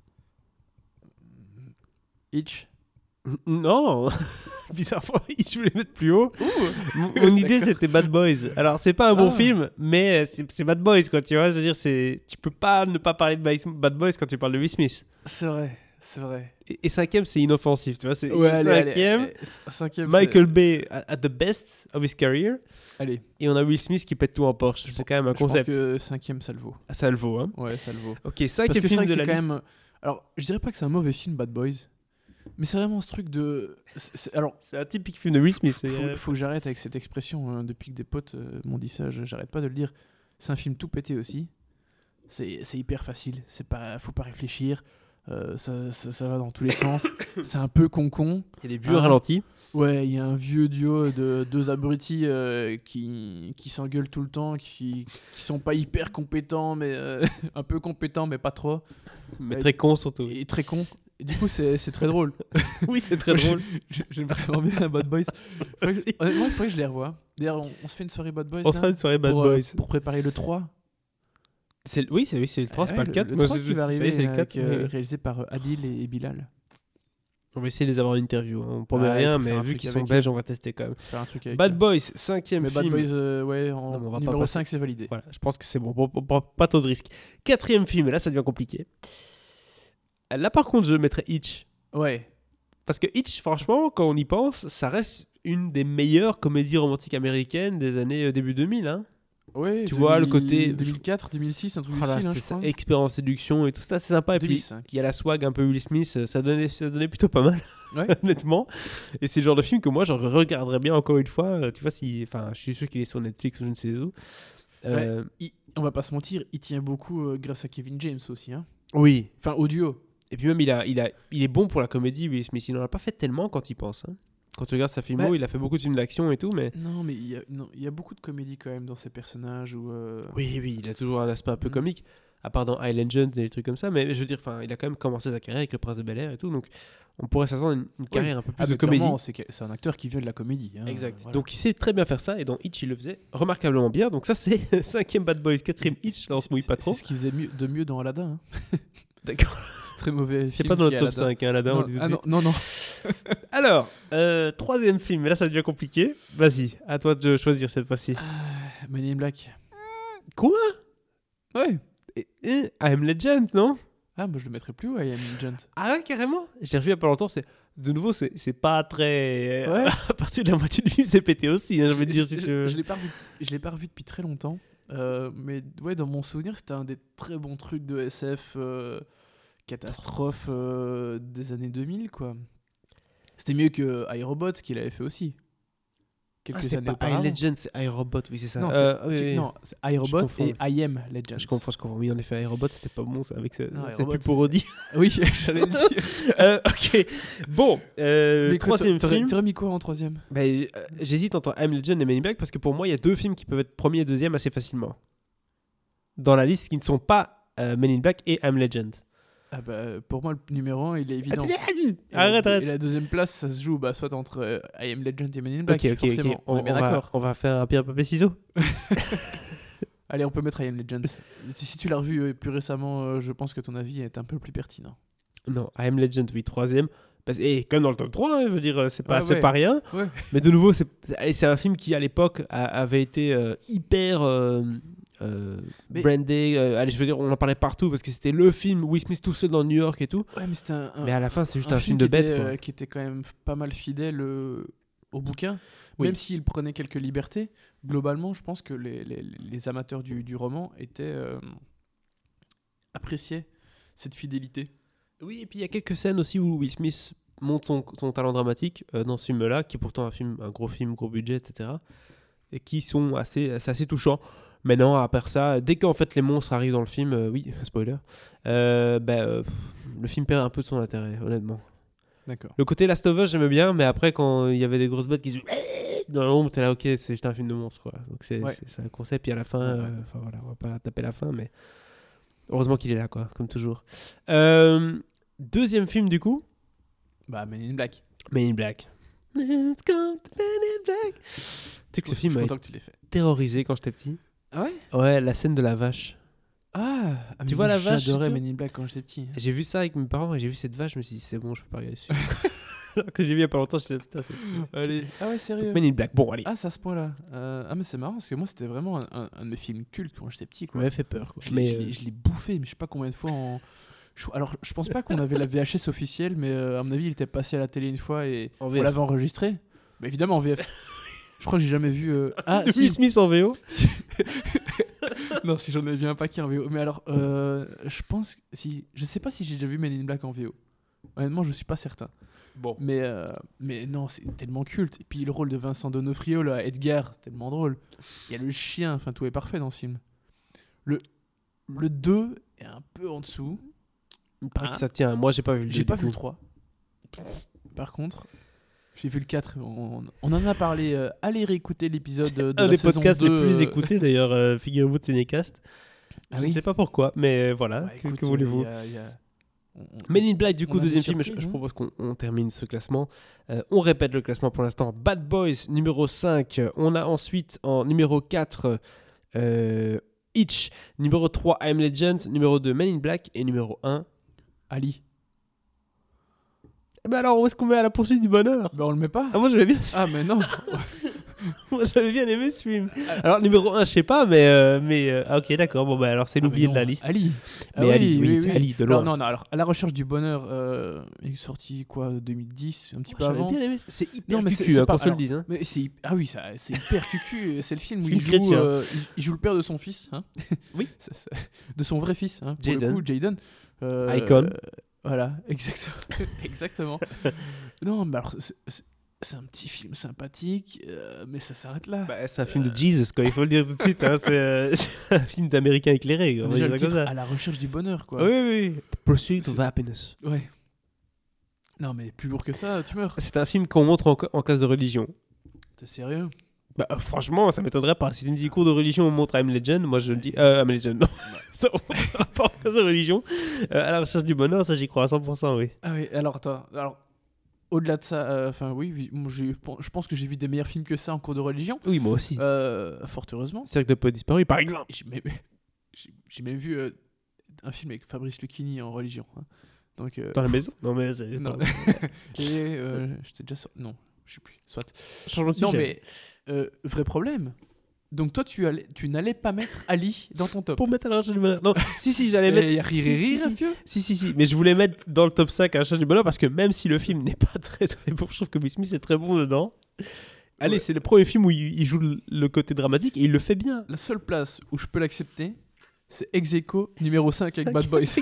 Hitch. Non, bizarrement, je voulais mettre plus haut. Mon, mon idée, c'était Bad Boys. Alors, c'est pas un bon Ah. film, mais c'est, c'est Bad Boys, quoi. Tu vois, je veux dire, c'est, tu peux pas ne pas parler de Bad- Bad Boys quand tu parles de Will Smith. C'est vrai, c'est vrai. Et, et cinquième, c'est inoffensif, tu vois. C'est Ouais, allez, allez, cinquième. allez, cinquième, Michael c'est- Bay at, at the best of his career. Allez, Et on a Will Smith qui pète tout en Porsche. C'est quand même un je pense concept. que cinquième, ça le vaut. Ça le vaut, hein. Ouais, ça le vaut. Ok, Parce cinquième que film cinq, de c'est la quand liste. même. Alors, je dirais pas que c'est un mauvais film, Bad Boys, mais c'est vraiment ce truc de. c'est- c'est- Alors, C'est un typique film de Will Smith. c'est- faut, faut que j'arrête avec cette expression. hein. Depuis que des potes euh, m'ont dit ça, je- j'arrête pas de le dire. C'est un film tout pété aussi. C'est c'est hyper facile. C'est pas, faut pas réfléchir. Euh, ça, ça, ça va dans tous les sens. C'est un peu con-con. Il y a des vieux Ah. ralentis. Ouais, il y a un vieux duo de deux abrutis euh, qui, qui s'engueulent tout le temps, qui, qui sont pas hyper compétents, mais euh, un peu compétents, mais pas trop. Mais Ouais. très con surtout. Et très cons. Et du coup, c'est c'est très drôle. Oui, c'est très Moi, drôle. j'ai- J'aime vraiment bien Bad Boys. Faudrait que- Merci. honnêtement, il faudrait que je les revoie. D'ailleurs, on, on se fait une soirée Bad Boys. On là, se fera une soirée Bad pour, euh, Boys. pour préparer le trois. C'est, oui, c'est, oui, c'est le trois, c'est Ouais, pas le quatre. Le Moi, trois c'est- qui va ça y est, arriver, c'est le avec, quatre. euh, oui. réalisé par euh, Adil et, et Bilal. On va essayer de les avoir en interview. hein. On promet Ouais, rien, faut faire mais un vu truc qu'ils avec sont eux. belges, on va tester quand même. Faire un truc avec Bad eux. Boys, cinquième Mais film. Bad Boys, euh, ouais, en Non, mais on va pas numéro passer. cinq, c'est validé. Voilà, je pense que c'est bon. Bon, bon, bon, pas trop de risques. Quatrième film, et là, ça devient compliqué. Là, par contre, je mettrais Hitch. Ouais. Parce que Hitch, franchement, quand on y pense, ça reste une des meilleures comédies romantiques américaines des années euh, début deux mille. Hein. Ouais, Tu vois, le côté- deux mille quatre, deux mille six, un truc Voilà, du style, hein, c'était je ça. crois. Expérience séduction et tout ça, c'est sympa. Et puis, deux mille cinq. il y a la swag un peu Will Smith, euh, ça donnait, ça donnait plutôt pas mal, Ouais. honnêtement. Et c'est le genre de film que moi, je regarderais bien encore une fois. euh, Tu vois, si, enfin, je suis sûr qu'il est sur Netflix ou je ne sais où. Euh, Il- on va pas se mentir, il tient beaucoup euh, grâce à Kevin James aussi. Hein. Oui. Enfin, au duo. Et puis même, il, a, il, a, il est bon pour la comédie, Will Smith. Il n'en a pas fait tellement quand il pense. Hein. Quand tu regardes sa filmo, Bah, il a fait beaucoup de films d'action et tout, mais... Non, mais il y, a, non, il y a beaucoup de comédie quand même dans ses personnages. Où, euh... Oui, oui, il a toujours un aspect un peu Mm. comique, à part dans High Legend et des trucs comme ça, mais je veux dire, enfin, il a quand même commencé sa carrière avec Le Prince de Bel-Air et tout, donc on pourrait s'attendre à une, une carrière un peu plus Ah, de mais comédie. clairement, c'est, que- c'est un acteur qui vient de la comédie. Hein, Exact. voilà. Donc il sait très bien faire ça, et dans Hitch, il le faisait remarquablement bien, donc ça c'est cinquième Bad Boys, quatrième Hitch, là on se mouille pas C'est- trop. C'est ce qu'il faisait mieux, de mieux dans Aladdin. Hein. D'accord. C'est très mauvais. C'est film pas dans qui le est top Aladdin. cinq, hein, Aladdin, on Non, le dit tout de ah, non, suite. non, non. Alors, euh, troisième film, mais là ça devient compliqué. Vas-y, à toi de choisir cette fois-ci. Ah, Men in Black. Quoi Ouais. Et- et- I Am Legend, non? Ah, moi je le mettrais plus haut, I Am Legend. Ah ouais, carrément. J'ai revu il y a pas longtemps, c'est... De nouveau, c'est, c'est pas très... Ouais. À partir de la moitié du film, c'est pété aussi, hein, je vais te dire si je, tu veux. je l'ai pas revu, je l'ai pas revu depuis très longtemps. Euh, mais ouais, dans mon souvenir, c'était un des très bons trucs de S F euh, catastrophe euh, des années deux mille, quoi. C'était mieux que iRobot, qu'il avait fait aussi. Quelques Ah, c'était années pas auparavant. I Legend, c'est iRobot, oui, c'est ça. Non, Euh, c'est, oui, tu- oui. non, c'est iRobot Je confonds. et I Am Legend. Je confonds, je confonds. Oui, en effet, iRobot, c'était pas bon, ça, avec ce, Non, cette iRobot, pub pour Audi. Oui, j'allais le dire. Euh, ok. Bon, euh, Mais quoi, troisième t'aurais, film. t'aurais mis quoi en troisième? Bah, euh, j'hésite entre I Am Legend et Men in Black parce que pour moi, il y a deux films qui peuvent être premier et deuxième assez facilement. Dans la liste qui ne sont pas euh, Men in Black et I Am Legend. Ah bah, pour moi, le numéro un, il est évident. Et Arrête, la, arrête. Et la deuxième place, ça se joue bah, soit entre euh, I Am Legend et Men in Black. Ok, ok, forcément. ok. On, est bien va, d'accord. on va faire un pierre, papier, ciseaux. Allez, on peut mettre I Am Legend. si, si tu l'as revu euh, plus récemment, euh, je pense que ton avis est un peu plus pertinent. Non, I Am Legend, oui, troisième. Parce, et comme dans le top trois, hein, je veux dire, euh, c'est pas, Ouais, c'est ouais. pas rien. Ouais. Mais de nouveau, c'est, c'est- allez, c'est un film qui, à l'époque, a- avait été euh, hyper euh, euh, Mais- brandé. euh, allez, je veux dire, on en parlait partout parce que c'était le film Will Smith tout seul dans New York et tout. Ouais, mais c'était un, un- Mais à la fin, c'est juste un un, film de qui bête, était, quoi. euh, qui était quand même pas mal fidèle euh, au bouquin. Oui. Même s'il prenait quelques libertés, globalement, je pense que les, les, les amateurs du, du roman étaient euh, appréciaient cette fidélité. Oui, et puis il y a quelques scènes aussi où Will Smith montre son, son talent dramatique euh, dans ce film-là, qui est pourtant un film, un gros film, gros budget, et cetera. Et qui sont assez, c'est assez touchants. Mais non, à part ça, dès qu'en fait les monstres arrivent dans le film, euh, oui, spoiler, euh, bah, euh, pff, le film perd un peu de son intérêt, honnêtement. D'accord. Le côté Last of Us, j'aimais bien, mais après, quand il y avait des grosses bêtes qui se dans l'ombre, t'es là, ok, c'est juste un film de monstres, quoi. Donc c'est, Ouais. c'est, c'est un concept, puis à la fin, Ouais, euh, ouais. enfin voilà, on va pas taper la fin, mais heureusement qu'il est là, quoi, comme toujours. Euh, deuxième film, du coup, Bah, Men in Black. Men in Black. Let's go to Men in Black. Tu sais que ce Je film suis m'a content que tu l'aies fait. terrorisé quand j'étais petit. Ah ouais Ouais, la scène de la vache. Ah, ah, mais Tu vois moi, la vache, J'adorais tout Men in Black quand j'étais petit. J'ai vu ça avec mes parents et j'ai vu cette vache, je me suis dit, c'est bon, je peux pas regarder ce film. Alors que j'ai vu il y a pas longtemps, je me suis dit, putain, c'est. c'est- Allez. Ah ouais, sérieux. Men in Black. Bon, allez. Ah, c'est à ce point-là. Euh, ah, mais c'est marrant parce que moi, c'était vraiment un, un- un de mes films cultes quand j'étais petit. Ça Quoi. m'avait fait peur, quoi. Je l'ai, Mais, je l'ai- euh, je l'ai bouffé, mais je sais pas combien de fois en. je- Alors, je pense pas qu'on avait la V H S officielle, mais euh, à mon avis, il était passé à la télé une fois et En on V F. l'avait enregistré. Mais évidemment en V F. Je crois que j'ai jamais vu. euh, Ah, Will si. Smith en V O. si- non, si j'en ai vu un paquet en V O. Mais alors, euh, je pense. Si... Je sais pas si j'ai déjà vu Men in Black en V O. Honnêtement, je suis pas certain. Bon. Mais, euh, mais non, c'est tellement culte. Et puis le rôle de Vincent D'Onofrio, là, Edgar, c'est tellement drôle. Il y a le chien, enfin tout est parfait dans ce film. Le, le deux est un peu en dessous. Il paraît Hein que ça tient. Moi, j'ai pas vu le J'ai deux, pas du vu le coup. trois. Par contre, j'ai vu le quatre. On, on en a parlé. euh, allez réécouter l'épisode de Un la des saison podcasts les deux, plus euh, écoutés, d'ailleurs, euh, figurez-vous, de Cinécast. Ah Je oui ne sais pas pourquoi, mais voilà. Bah, que, écoute, que euh, voulez-vous y a- y a- on- on- Men in Black, du on coup, a des deuxième film, je, surprises, je hein. propose qu'on on termine ce classement. Euh, on répète le classement pour l'instant. Bad Boys, numéro cinq. On a ensuite, en numéro quatre, euh, Hitch. Numéro trois, I Am Legend. Numéro deux, Men in Black. Et numéro un... Ali. Eh ben alors, où est-ce qu'on met à la poursuite du bonheur? Bah on le met pas. Ah, moi, j'avais bien, Ah mais non. moi, j'avais bien aimé ce film. Alors, numéro un, je sais pas, mais... euh, mais euh, ah, ok, d'accord. Bon, bah alors, c'est Ah, mais l'oublié de non, la liste. Ali. Mais Ali, oui, c'est Ali, de loin. Non, non, non, alors, À la recherche du bonheur, euh, il est sorti quoi, deux mille dix, un petit peu J'avais avant. bien aimé. C'est hyper Non, mais c'est- cucu, c'est hein, pas- qu'on se le alors, dise. Hein. Mais c'est hy- ah oui, ça, c'est hyper cucu. C'est le film où Film il joue, chrétien. euh, il, il joue le père de son fils, hein. Oui. Ça- ça- de son vrai fils, hein, pour Jaden. le coup, Jaden. Euh, Icon. euh, voilà, exactement. exactement. Non, mais alors c'est- c'est c'est un petit film sympathique, euh, mais ça s'arrête là. Bah, c'est un film de Jesus, quoi. Il faut le dire tout de suite. Hein. C'est, euh, c'est un film d'américain éclairé. On va Déjà dire le ça comme titre, ça. À la recherche du bonheur, quoi. Oui, oui, oui. Pursuit of C'est- Happiness. Ouais. Non, mais plus lourd que ça, tu meurs. C'est un film qu'on montre en, en classe de religion. T'es sérieux? Bah, euh, franchement, ça m'étonnerait pas. Si tu me dis cours de religion, on montre I'm Legend, moi je le dis. Euh, I'm Legend, non. Ça, on montrera pas en classe de religion. Euh, à la recherche du bonheur, ça j'y crois à cent pour cent, oui. Ah oui, alors attends. Alors, au-delà de ça, enfin euh, oui, oui moi, j'ai, je pense que j'ai vu des meilleurs films que ça en cours de religion. Oui, moi aussi. Euh, fort heureusement. Cercle de poètes disparus, par exemple. J'ai même, j'ai, j'ai même vu euh, un film avec Fabrice Lucchini en religion. Hein. Donc, euh, Dans la maison? Non, mais c'est. non. Et euh, j'étais déjà. Sur... Non, je sais plus. Soit. Changement de Non, sujet. mais euh, vrai problème. Donc, toi, tu, allais, tu n'allais pas mettre Ali dans ton top. Pour mettre à la recherche du bonheur. Non, si, si, j'allais mettre. Il y a rire et rire, si, vieux. si, si, si, mais je voulais mettre dans le top cinq à la recherche du bonheur parce que même si le film n'est pas très très bon, je trouve que Will Smith est très bon dedans. Allez, ouais. C'est le premier film où il, il joue le, le côté dramatique et il le fait bien. La seule place où je peux l'accepter, c'est Ex Aequo numéro cinq avec Bad Boys.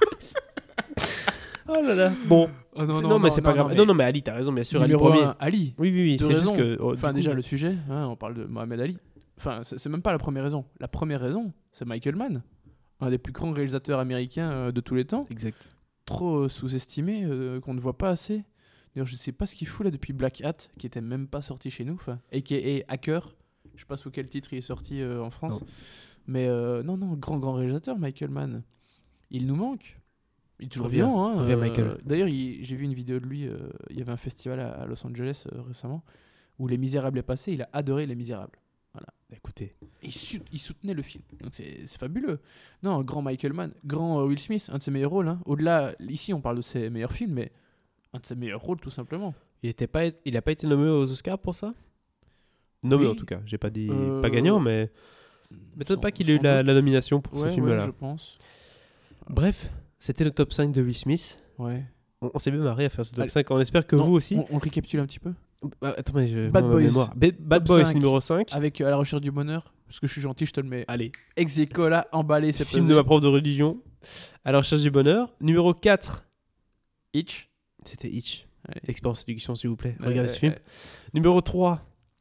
Oh là là. Bon. Oh non, non, non, non, mais non, c'est non, pas non, grave. mais Non, non, mais Ali, t'as raison, bien sûr. Numéro Ali, un, premier. Ali. Oui, oui, oui. Deux c'est raisons. juste que. Oh, enfin, coup, déjà, le sujet, hein, on parle de Mohamed Ali. Enfin, c'est, c'est même pas la première raison. La première raison, c'est Michael Mann, un des plus grands réalisateurs américains euh, de tous les temps. Exact. Trop euh, sous-estimé, euh, qu'on ne voit pas assez. D'ailleurs, je sais pas ce qu'il fout là depuis Black Hat, qui était même pas sorti chez nous. Enfin, a k a. Hacker. Je sais pas sous quel titre il est sorti euh, en France. Non. Mais euh, non, non, grand, grand réalisateur, Michael Mann. Il nous manque. Il est toujours Reviens, vivant. Hein, reviens, euh, Michael. D'ailleurs, il, j'ai vu une vidéo de lui. Euh, il y avait un festival à, à Los Angeles euh, récemment où Les Misérables est passé. Il a adoré Les Misérables. Voilà. Écoutez. Et il, su- il soutenait le film. Donc c'est, c'est fabuleux. Non, grand Michael Mann, grand euh, Will Smith, un de ses meilleurs rôles. Hein. Au-delà, ici, on parle de ses meilleurs films, mais un de ses meilleurs rôles, tout simplement. Il était pas, il a pas été nommé aux Oscars pour ça? Nommé Oui. En tout cas. J'ai pas dit Euh, pas gagnant, mais m'étonne sans- pas qu'il ait eu sans la, doute. la nomination pour Ouais, ce film-là. ouais, je pense. Bref, c'était le top cinq de Will Smith. Ouais. On, on s'est bien marré à faire ce top Allez. cinq. On espère que Non, vous aussi. On, on le récapitule un petit peu. Bah, attends, mais je. Bad moi, ma Boys. mémoire. Ba- Bad Top Boys cinq. numéro cinq. Avec euh, À la recherche du bonheur, parce que je suis gentil, je te le mets. Allez. Ex Aequo là, emballé, c'est Film pesé. de ma prof de religion. À la recherche du bonheur. Numéro quatre. Hitch. C'était Hitch. Ouais. Expérience séduction, s'il vous plaît. Ouais, Regardez ouais, ce film. ouais. Numéro trois.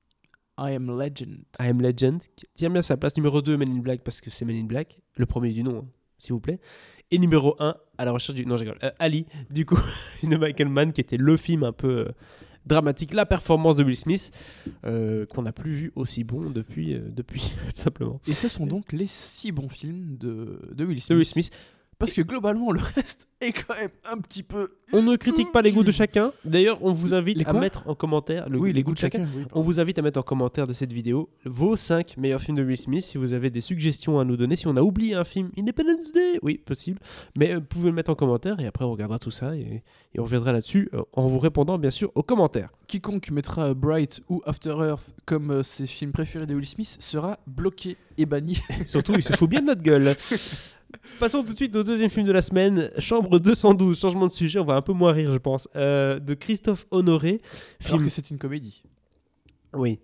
I Am Legend. I Am Legend. Qui tient bien sa place. Numéro deux, Men in Black, parce que c'est Men in Black. Le premier du nom, hein, s'il vous plaît. Et numéro un, À la recherche du. Non, je rigole. Euh, Ali, du coup, de Michael Mann, qui était le film un peu euh, dramatique. La performance de Will Smith, euh, qu'on n'a plus vu aussi bon depuis, euh, depuis tout simplement. Et ce sont donc les six bons films de, de Will Smith. De Will Smith. Parce que globalement, le reste est quand même un petit peu. On ne critique pas les goûts de chacun. D'ailleurs, on vous invite Les à quoi mettre en commentaire le- oui, les, goûts de chacun. oui, On vous invite à mettre en commentaire de cette vidéo vos cinq meilleurs films de Will Smith. Si vous avez des suggestions à nous donner, si on a oublié un film, Independence Day, oui, possible. Mais euh, vous pouvez le mettre en commentaire et après on regardera tout ça et, et on reviendra là-dessus euh, en vous répondant bien sûr aux commentaires. Quiconque mettra Bright ou After Earth comme euh, ses films préférés de Will Smith sera bloqué et banni. Surtout, il se fout bien de notre gueule. Passons tout de suite au deuxième film de la semaine, Chambre deux cent douze, changement de sujet, on va un peu moins rire je pense, euh, de Christophe Honoré. Alors Film... que c'est une comédie. Oui.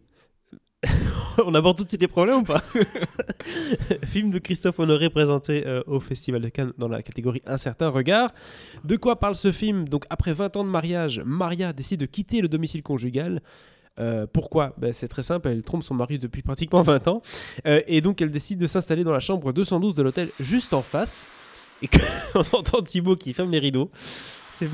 On aborde tout de suite les problèmes ou pas? Film de Christophe Honoré présenté euh, au Festival de Cannes dans la catégorie Un certain regard. De quoi parle ce film? Donc après vingt ans de mariage, Maria décide de quitter le domicile conjugal. Euh, pourquoi? Ben, c'est très simple, elle trompe son mari depuis pratiquement vingt ans euh, et donc elle décide de s'installer dans la chambre deux cent douze de l'hôtel juste en face et on entend Thibaut qui ferme les rideaux. C'est...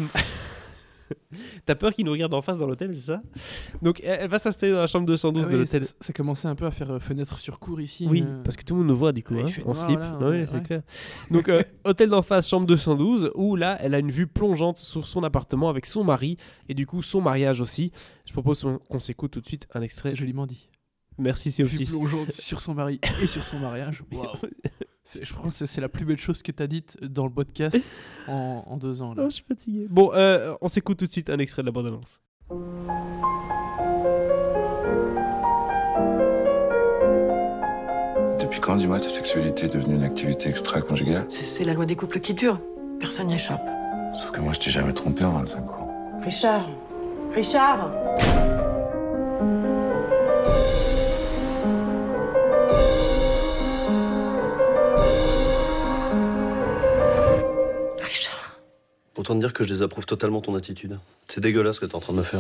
T'as peur qu'il nous regarde en face dans l'hôtel, c'est ça? Donc elle, elle va s'installer dans la chambre deux cent douze Ah de oui, l'hôtel. ça, ça commençait un peu à faire euh, fenêtre sur cour ici. Oui, euh. parce que tout le monde nous voit du coup, Ouais, hein, il fait en noir, slip. là, Ouais, ouais, c'est ouais. clair. Donc euh, hôtel d'en face, chambre deux cent douze, où là elle a une vue plongeante sur son appartement avec son mari et du coup son mariage aussi. Je propose qu'on s'écoute tout de suite un extrait. C'est joliment dit. Merci Vue Céopsis. plongeante sur son mari et sur son mariage. Waouh. C'est- Je pense que c'est la plus belle chose que tu as dite dans le podcast en, en deux ans. Là. Non, je suis fatigué. Bon, euh, on s'écoute tout de suite un extrait de la bande-annonce. Depuis quand, dis-moi, ta sexualité est devenue une activité extra-conjugale? C'est, c'est la loi des couples qui durent. Personne n'y échappe. Sauf que moi, je t'ai jamais trompé en vingt-cinq ans. Richard Richard Richard Autant te dire que je désapprouve totalement ton attitude. C'est dégueulasse ce que t'es en train de me faire.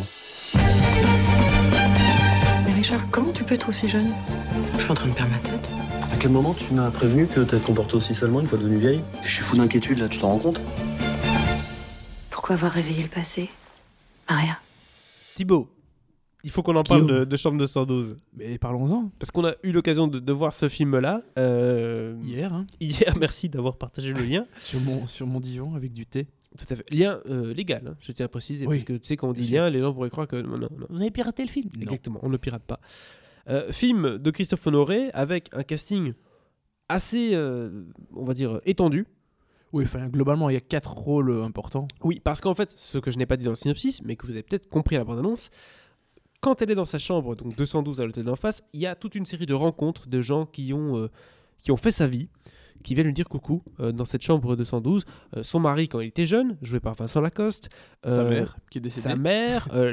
Mais Richard, comment tu peux être aussi jeune? Je suis en train de perdre ma tête. À quel moment tu m'as prévenu que t'allais te comporter aussi salement une fois devenue vieille? Je suis fou d'inquiétude là, tu t'en rends compte? Pourquoi avoir réveillé le passé? Aria. Thibaut, il faut qu'on en parle Guillaume. de, de Chambre deux cent douze. Mais parlons-en. Parce qu'on a eu l'occasion de, de voir ce film-là. euh, Hier, hein, Hier, merci d'avoir partagé le lien. sur, mon, sur mon divan avec du thé. Tout à fait. Lien euh, légal, hein, je tiens à préciser. Oui. Parce que tu sais, quand on dit Bien sûr. lien, les gens pourraient croire que. Non, non, non. Vous avez piraté le film? Exactement, on ne le pirate pas. Euh, film de Christophe Honoré avec un casting assez, euh, on va dire, étendu. Oui, enfin, globalement, il y a quatre rôles euh, importants. Oui, parce qu'en fait, ce que je n'ai pas dit dans le synopsis, mais que vous avez peut-être compris à la bande-annonce, quand elle est dans sa chambre, donc deux cent douze à l'hôtel d'en face, il y a toute une série de rencontres de gens qui ont, euh, qui ont fait sa vie, qui viennent lui dire coucou euh, dans cette chambre deux cent douze. Euh, son mari quand il était jeune, joué par Vincent Lacoste. Sa Euh, mère, qui est décédée. Sa mère, euh,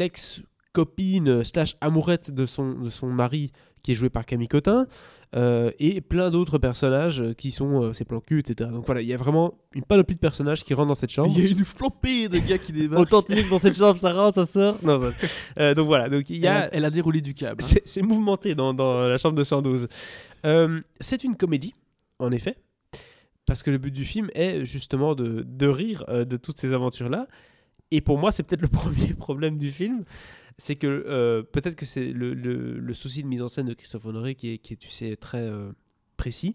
l'ex-copine slash amourette de son, de son mari, qui est joué par Camille Cotin, euh, et plein d'autres personnages euh, qui sont euh, ses plans cul, et cetera. Donc voilà, il y a vraiment une panoplie de personnages qui rentrent dans cette chambre. Il y a une flopée de gars qui débarquent. Autant te dire que dans cette chambre, ça rentre, ça sort. Non, ça- euh, donc voilà, donc il y Elle, a... a, elle a déroulé du câble. hein. C'est c'est mouvementé dans, dans la chambre deux cent douze. Euh, c'est une comédie, en effet, parce que le but du film est justement de, de rire euh, de toutes ces aventures-là. Et pour moi, c'est peut-être le premier problème du film, c'est que euh, peut-être que c'est le, le- le souci de mise en scène de Christophe Honoré qui est, qui est tu sais, très euh, précis.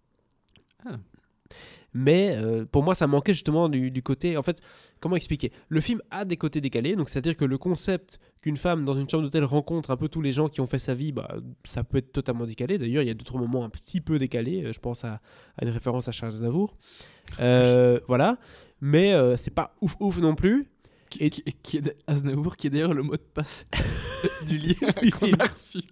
Ah. Mais euh, pour moi, ça manquait justement du, du côté... En fait, comment expliquer ? Le film a des côtés décalés, donc c'est-à-dire que le concept qu'une femme dans une chambre d'hôtel rencontre un peu tous les gens qui ont fait sa vie, bah, ça peut être totalement décalé. D'ailleurs, il y a d'autres moments un petit peu décalés. Euh, Je pense à, à une référence à Charles Aznavour. Euh, voilà. Mais euh, c'est pas ouf ouf non plus. Qui, qui, qui est Aznavour, qui est d'ailleurs le mot de passe du lien Du qu'on film. a reçu.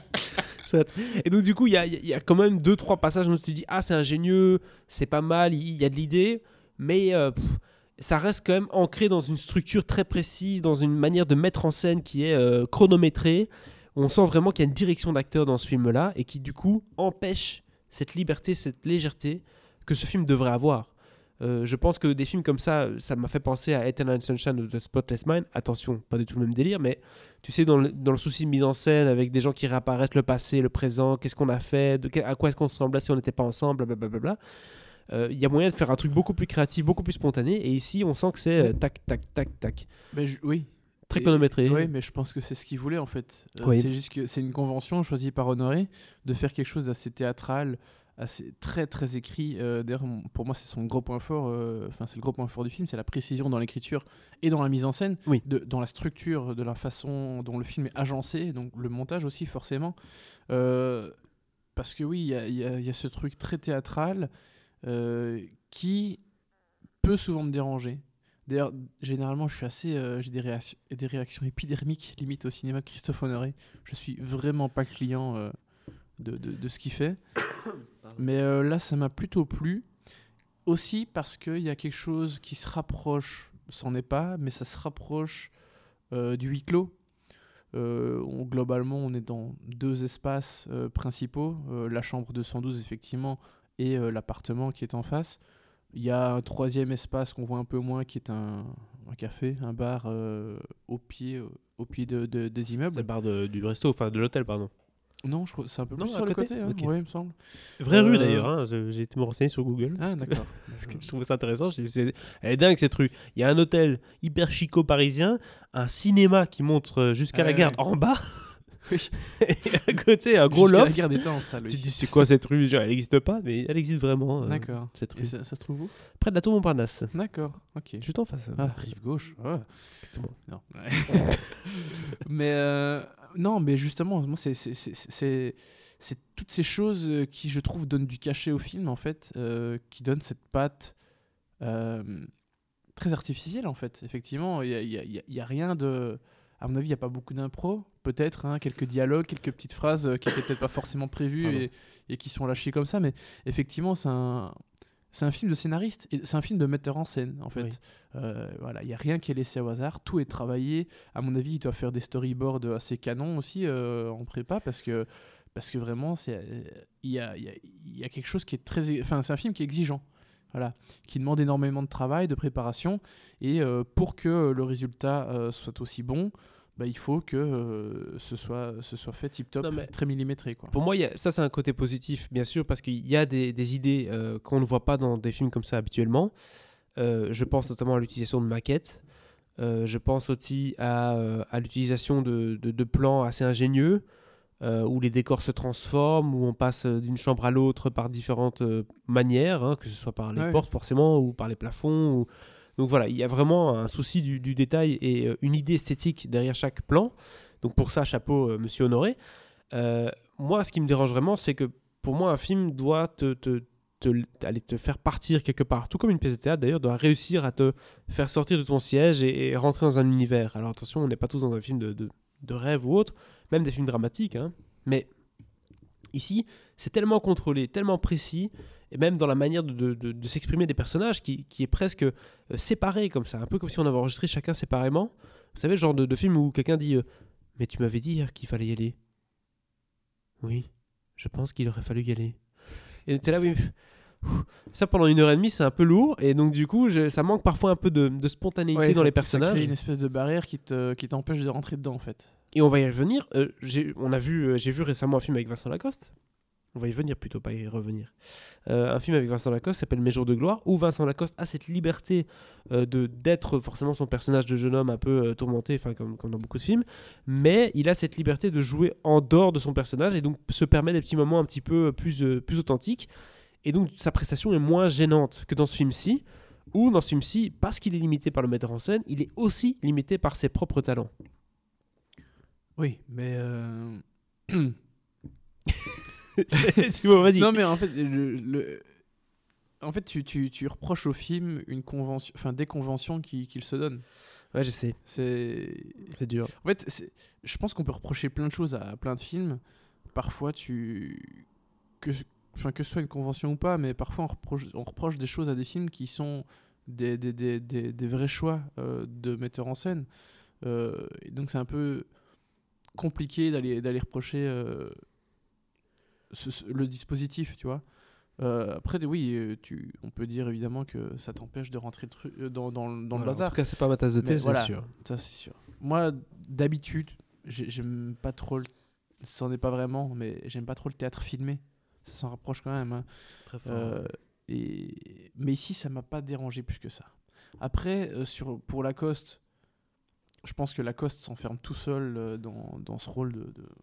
Soit. Et donc du coup, il y a, il y a quand même deux trois passages où tu te dis ah c'est ingénieux, c'est pas mal, il y a de l'idée, mais euh, pff, ça reste quand même ancré dans une structure très précise, dans une manière de mettre en scène qui est euh, chronométrée. On sent vraiment qu'il y a une direction d'acteur dans ce film-là et qui du coup empêche cette liberté, cette légèreté que ce film devrait avoir. Euh, je pense que des films comme ça, ça m'a fait penser à Eternal Sunshine of the Spotless Mind. Attention, pas du tout le même délire, mais tu sais, dans le, dans le souci de mise en scène, avec des gens qui réapparaissent, le passé, le présent, qu'est-ce qu'on a fait, de, à quoi est-ce qu'on ressemblait si on n'était pas ensemble, blablabla. Il euh, y a moyen de faire un truc beaucoup plus créatif, beaucoup plus spontané, et ici, on sent que c'est euh, tac, tac, tac, tac. Ben, je- oui. Très Et- chronométré. Oui, mais je pense que c'est ce qu'il voulait en fait. Euh, Oui. C'est juste que c'est une convention choisie par Honoré de faire quelque chose d'assez théâtral, assez très très écrit. Euh, D'ailleurs, mon- pour moi, c'est son gros point fort. euh, Enfin, c'est le gros point fort du film, c'est la précision dans l'écriture et dans la mise en scène, Oui. de, dans la structure, de la façon dont le film est agencé, donc le montage aussi forcément. Euh, parce que oui, il y a, il y a- il y a ce truc très théâtral euh, qui peut souvent me déranger. D'ailleurs, généralement, je suis assez, euh, j'ai des réactions, des réactions épidermiques limite au cinéma de Christophe Honoré. Je suis vraiment pas client euh, de, de, de ce qu'il fait. Mais euh, là, ça m'a plutôt plu. Aussi parce qu'il y a quelque chose qui se rapproche, c'en est pas, mais ça se rapproche euh, du huis clos. Euh, on- globalement, on est dans deux espaces euh, principaux, euh, la chambre deux cent douze effectivement, et euh, l'appartement qui est en face. Il y a un troisième espace qu'on voit un peu moins, qui est un, un café, un bar euh, au pied, au pied de, de- des C'est immeubles. le bar de- du resto, enfin de l'hôtel, pardon. Non, je crois c'est un peu Non, plus à sur le côté côté, hein, Ok. ouais, il me semble. Vraie Euh, rue d'ailleurs, hein, je- j'ai été me renseigner sur Google. Ah, d'accord. Parce que je trouvais ça intéressant. Je dis, c'est- Elle est dingue cette rue. Il y a un hôtel hyper chico parisien, un cinéma qui monte euh, jusqu'à Ah, la ouais, gare ouais. en bas, Oui. et à côté un gros Jusqu'à la loft. guerre des temps, ça, Tu lui. te dis c'est quoi cette rue? Genre, elle n'existe pas, mais elle existe vraiment. euh, D'accord. Cette rue. Et ça, ça se trouve où? Près de la tour Montparnasse, D'accord, ok. juste en face. Ah, rive gauche. Ah. Exactement. Non. mais euh, non, mais justement, moi, c'est c'est c'est c'est c'est toutes ces choses euh, qui, je trouve, donnent du cachet au film, en fait, euh, qui donnent cette patte euh, très artificielle, en fait. Effectivement, il y a, il y a- il y a- il y a rien de... À mon avis, il n'y a pas beaucoup d'impro, peut-être, hein, quelques dialogues, quelques petites phrases euh, qui n'étaient peut-être pas forcément prévues Pardon. et, et qui sont lâchées comme ça, mais effectivement, c'est un... C'est un film de scénariste et c'est un film de metteur en scène, en fait. Oui. Euh, voilà, il n'y a rien qui est laissé au hasard, tout est travaillé. À mon avis, il doit faire des storyboards assez canons aussi euh, en prépa parce que, parce que vraiment, c'est, euh, il y a, il y a- il y a quelque chose qui est très. Enfin, c'est un film qui est exigeant, voilà, qui demande énormément de travail, de préparation. Et euh, pour que le résultat euh, soit aussi bon, bah, il faut que euh, ce, soit, ce soit fait tip-top, Non, mais- très millimétré, quoi. Pour moi, il y a- ça c'est un côté positif, bien sûr, parce qu'il y a des, des idées euh, qu'on ne voit pas dans des films comme ça habituellement. Euh, je pense notamment à l'utilisation de maquettes. Euh, je pense aussi à, euh, à l'utilisation de, de, de plans assez ingénieux, euh, où les décors se transforment, où on passe d'une chambre à l'autre par différentes euh, manières, hein, que ce soit par les Ouais. portes forcément, ou par les plafonds. Ou... Donc voilà, il y a vraiment un souci du, du détail et euh, une idée esthétique derrière chaque plan. Donc pour ça, chapeau, euh, monsieur Honoré. Euh, moi, ce qui me dérange vraiment, c'est que pour moi, un film doit te, te, te, aller te faire partir quelque part. Tout comme une pièce de théâtre, d'ailleurs, doit réussir à te faire sortir de ton siège et, et rentrer dans un univers. Alors attention, on n'est pas tous dans un film de, de, de rêve ou autre, même des films dramatiques. Hein. Mais ici, c'est tellement contrôlé, tellement précis, et même dans la manière de, de, de, de s'exprimer des personnages qui, qui est presque euh, séparé comme ça. Un peu comme si on avait enregistré chacun séparément. Vous savez, le genre de, de film où quelqu'un dit euh, « Mais tu m'avais dit hier qu'il fallait y aller. » Oui, je pense qu'il aurait fallu y aller. Et t'es là, oui. Ça, pendant une heure et demie, c'est un peu lourd. Et donc, du coup, je, ça manque parfois un peu de, de spontanéité Ouais, dans ça, les personnages. Ça crée une espèce de barrière qui, te, qui t'empêche de rentrer dedans, en fait. Et on va y revenir. Euh, j'ai, on a vu, euh, j'ai vu récemment un film avec Vincent Lacoste. On va y venir plutôt, pas y revenir. Euh, un film avec Vincent Lacoste s'appelle Mes jours de gloire, où Vincent Lacoste a cette liberté euh, de, d'être forcément son personnage de jeune homme un peu euh, tourmenté, enfin comme, comme dans beaucoup de films, mais il a cette liberté de jouer en dehors de son personnage et donc se permet des petits moments un petit peu plus, euh, plus authentiques. Et donc sa prestation est moins gênante que dans ce film-ci, ou dans ce film-ci, parce qu'il est limité par le metteur en scène, il est aussi limité par ses propres talents. Oui, mais... Euh... tu vois, vas-y. Non, mais en fait, le, le... en fait tu, tu, tu reproches au film une convention, enfin, des conventions qu'il, qu'il se donne. Ouais, je sais. C'est, c'est dur. En fait, c'est... je pense qu'on peut reprocher plein de choses à plein de films. Parfois, tu... Que... Enfin, que ce soit une convention ou pas, mais parfois on reproche, on reproche des choses à des films qui sont des, des, des, des, des vrais choix euh, de metteurs en scène. Euh, et donc c'est un peu compliqué d'aller, d'aller reprocher euh, ce, ce, le dispositif, tu vois. Euh, après, oui, tu, on peut dire évidemment que ça t'empêche de rentrer le tru- dans, dans, dans voilà, le bazar. En tout cas, c'est pas ma tasse de thé, mais c'est voilà, sûr. Ça, c'est sûr. Moi, d'habitude, j'aime pas trop le... Ça n'en est pas vraiment, mais j'aime pas trop le théâtre filmé. Ça s'en rapproche quand même. Hein. Très fort. Euh, et... Mais ici, ça m'a pas dérangé plus que ça. Après, euh, sur... pour Lacoste, je pense que Lacoste s'enferme tout seul euh, dans, dans ce rôle de, de,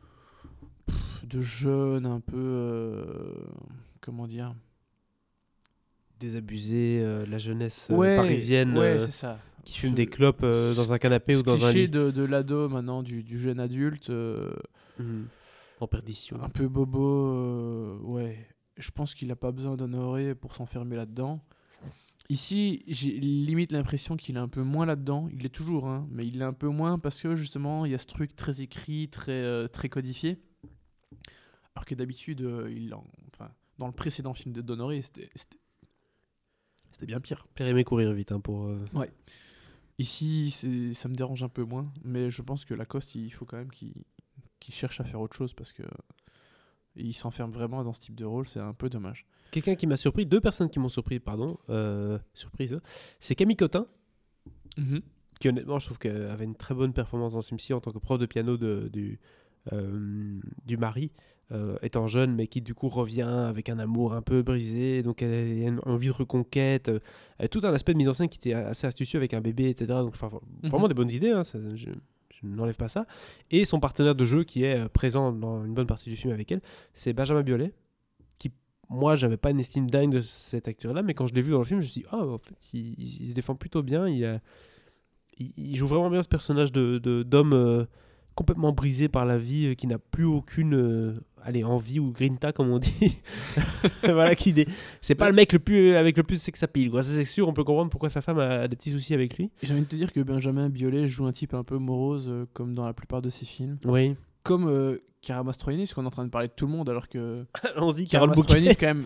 Pff, de jeune, un peu... Euh... Comment dire ? Désabusé, euh, la jeunesse euh, ouais, parisienne ouais, euh, c'est ça. qui fume Ce... des clopes euh, dans un canapé ce ou dans un lit. cliché de, de l'ado maintenant, du, du jeune adulte... Euh... Mmh. En perdition. Un peu bobo, euh, ouais. Je pense qu'il n'a pas besoin d'honorer pour s'enfermer là-dedans. Ici, j'ai limite l'impression qu'il est un peu moins là-dedans. Il l'est toujours, hein, mais il est un peu moins parce que justement, il y a ce truc très écrit, très, euh, très codifié. Alors que d'habitude, euh, il en... enfin, dans le précédent film de d'Honoré, c'était, c'était... c'était bien pire. Pierre aimait courir vite hein, pour... Euh... Ouais. Ici, c'est... ça me dérange un peu moins, mais je pense que Lacoste, il faut quand même qu'il... qui cherche à faire autre chose parce que il s'enferme vraiment dans ce type de rôle, c'est un peu dommage. Quelqu'un qui m'a surpris, deux personnes qui m'ont surpris, pardon, euh, surprise, c'est Camille Cotin, mm-hmm. qui honnêtement je trouve qu'elle avait une très bonne performance dans ce film-ci en tant que prof de piano de, du, euh, du mari, euh, étant jeune, mais qui du coup revient avec un amour un peu brisé, donc elle a une envie de reconquête, euh, tout un aspect de mise en scène qui était assez astucieux avec un bébé, et cetera. Donc vraiment mm-hmm. des bonnes idées, hein, ça, je, je n'enlève pas ça. Et son partenaire de jeu qui est présent dans une bonne partie du film avec elle, c'est Benjamin Biolay, qui, moi, j'avais pas une estime dingue de cet acteur-là, mais quand je l'ai vu dans le film, je me suis dit, ah, oh, en fait, il, il se défend plutôt bien, il, a, il, il joue vraiment bien ce personnage de, de, d'homme euh, complètement brisé par la vie, euh, qui n'a plus aucune euh, allez, envie ou grinta, comme on dit. Voilà, qui dé... c'est pas le mec le plus, avec le plus sex appeal, quoi. Ça, c'est sûr, on peut comprendre pourquoi sa femme a, a des petits soucis avec lui. J'ai envie de te dire que Benjamin Biolay joue un type un peu morose, euh, comme dans la plupart de ses films. Oui. Comme euh, Chiara Mastroianni, parce qu'on est en train de parler de tout le monde, alors que... Allons-y, Chiara Carole Mastroianni, Bouquet. c'est quand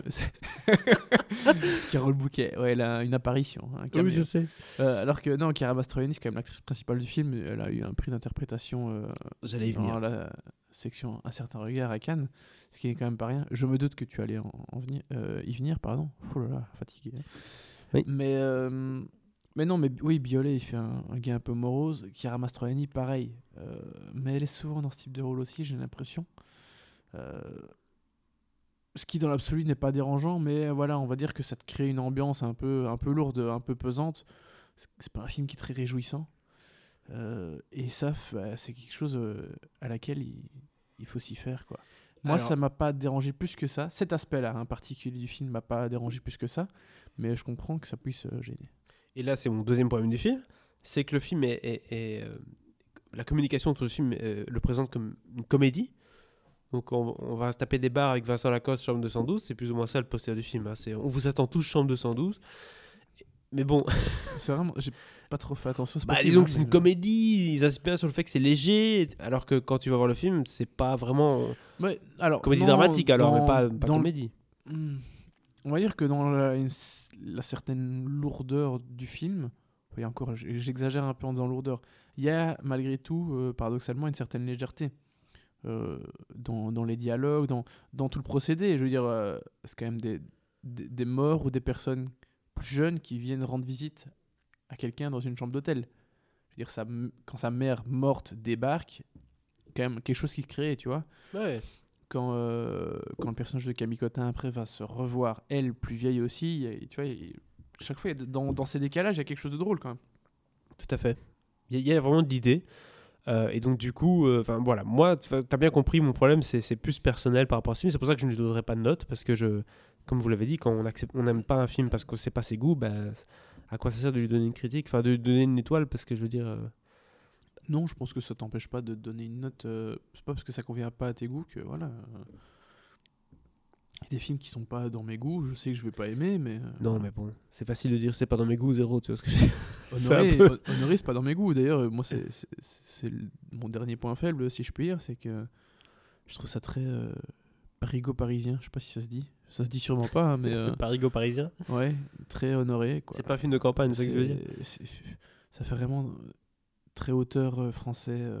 même... Carole Bouquet, ouais, elle a une apparition. Hein, oui, je sais. Euh, alors que, non, Chiara Mastroianni, c'est quand même l'actrice principale du film. Elle a eu un prix d'interprétation euh, J'allais y venir. dans la section Un certain regard à Cannes, ce qui est quand même pas rien. Je me doute que tu allais en, en venir, euh, y venir, pardon. Oh là là, fatigué. Oui. Mais... Euh, Mais non, mais oui, Biolay, il fait un, un gars un peu morose. Chiara Mastroianni, pareil. Euh, mais elle est souvent dans ce type de rôle aussi, j'ai l'impression. Euh, ce qui, dans l'absolu, n'est pas dérangeant, mais voilà, on va dire que ça te crée une ambiance un peu, un peu lourde, un peu pesante. c'est, c'est pas un film qui est très réjouissant. Euh, et ça, bah, c'est quelque chose euh, à laquelle il, il faut s'y faire, quoi. Moi, Alors... ça m'a pas dérangé plus que ça. Cet aspect-là, en particulier du film, m'a pas dérangé plus que ça. Mais je comprends que ça puisse euh, gêner. Et là, c'est mon deuxième problème du film, c'est que le film est, est, est euh, la communication entre le film euh, le présente comme une comédie. Donc on, on va se taper des barres avec Vincent Lacoste, chambre deux cent douze, c'est plus ou moins ça le poster du film. Hein. C'est, on vous attend tous chambre deux cent douze. Mais bon, c'est vraiment, j'ai pas trop fait attention. C'est bah, possible, disons hein, que c'est une je... comédie, ils insistent bien sur le fait que c'est léger, alors que quand tu vas voir le film, c'est pas vraiment ouais, alors, comédie non, dramatique, alors, dans, mais pas, pas dans comédie. Le... On va dire que dans la, une, la certaine lourdeur du film, et encore, j'exagère un peu en disant lourdeur, il y a malgré tout, euh, paradoxalement, une certaine légèreté euh, dans, dans les dialogues, dans, dans tout le procédé. Je veux dire, euh, c'est quand même des, des, des morts ou des personnes plus jeunes qui viennent rendre visite à quelqu'un dans une chambre d'hôtel. Je veux dire, ça, quand sa mère morte débarque, quand même quelque chose qui se crée, tu vois. Ouais. Quand, euh, quand le personnage de Camille Cotin après va se revoir, elle plus vieille aussi, et, tu vois, et, chaque fois, dans, dans ces décalages, il y a quelque chose de drôle quand même. Tout à fait. Il y, y a vraiment de l'idée. Euh, et donc, du coup, enfin euh, voilà, moi, t'as bien compris, mon problème, c'est, c'est plus personnel par rapport à ce film. C'est pour ça que je ne lui donnerai pas de note, parce que, je, comme vous l'avez dit, quand on accepte, on n'aime pas un film parce que c'est pas ses goûts, bah, à quoi ça sert de lui donner une critique, enfin, de lui donner une étoile, parce que je veux dire. Euh... Non, je pense que ça t'empêche pas de donner une note. Euh, c'est pas parce que ça convient pas à tes goûts que voilà. Euh... Il y a des films qui sont pas dans mes goûts, je sais que je vais pas aimer, mais... Euh... Non, mais bon, c'est facile de dire c'est pas dans mes goûts, zéro, tu vois ce que je veux dire. Honoré, c'est, peu... Honoré, c'est pas dans mes goûts. D'ailleurs, moi, c'est, c'est, c'est mon dernier point faible, si je peux dire, c'est que je trouve ça très euh, parigo-parisien, je sais pas si ça se dit. Ça se dit sûrement pas, hein, mais... Euh... Parigo-parisien. Ouais, très Honoré, quoi. C'est pas un film de campagne, c'est ça que je veux dire. C'est, ça fait vraiment très auteur euh, français. Euh...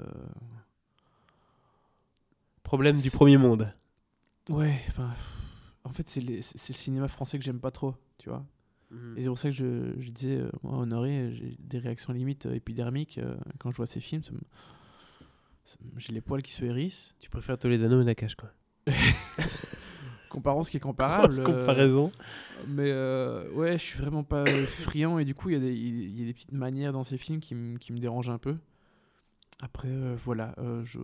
Problème c'est... du premier monde. Ouais, enfin... En fait, c'est, les, c'est le cinéma français que j'aime pas trop, tu vois. Mmh. Et c'est pour ça que je, je disais, euh, moi, Honoré, j'ai des réactions limite euh, épidermiques euh, quand je vois ces films. Ça me, ça me, j'ai les poils qui se hérissent. Tu préfères Toledano et Nakache, quoi. Comparons ce qui est comparable. Grosse comparaison. Euh, mais euh, ouais, je suis vraiment pas friand. Et du coup, il y, y a des petites manières dans ces films qui, m, qui me dérangent un peu. Après, euh, voilà, euh, je...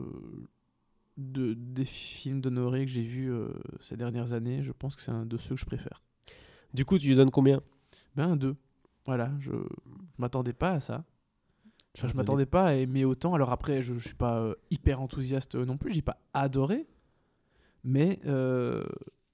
De, des films d'Honoré que j'ai vus euh, ces dernières années, je pense que c'est un de ceux que je préfère. Du coup, tu lui donnes combien ? Ben un deux. Voilà, je ne m'attendais pas à ça. Enfin, je ne m'attendais pas à aimer autant. Alors après, je ne suis pas euh, hyper enthousiaste non plus, je n'ai pas adoré. Mais euh,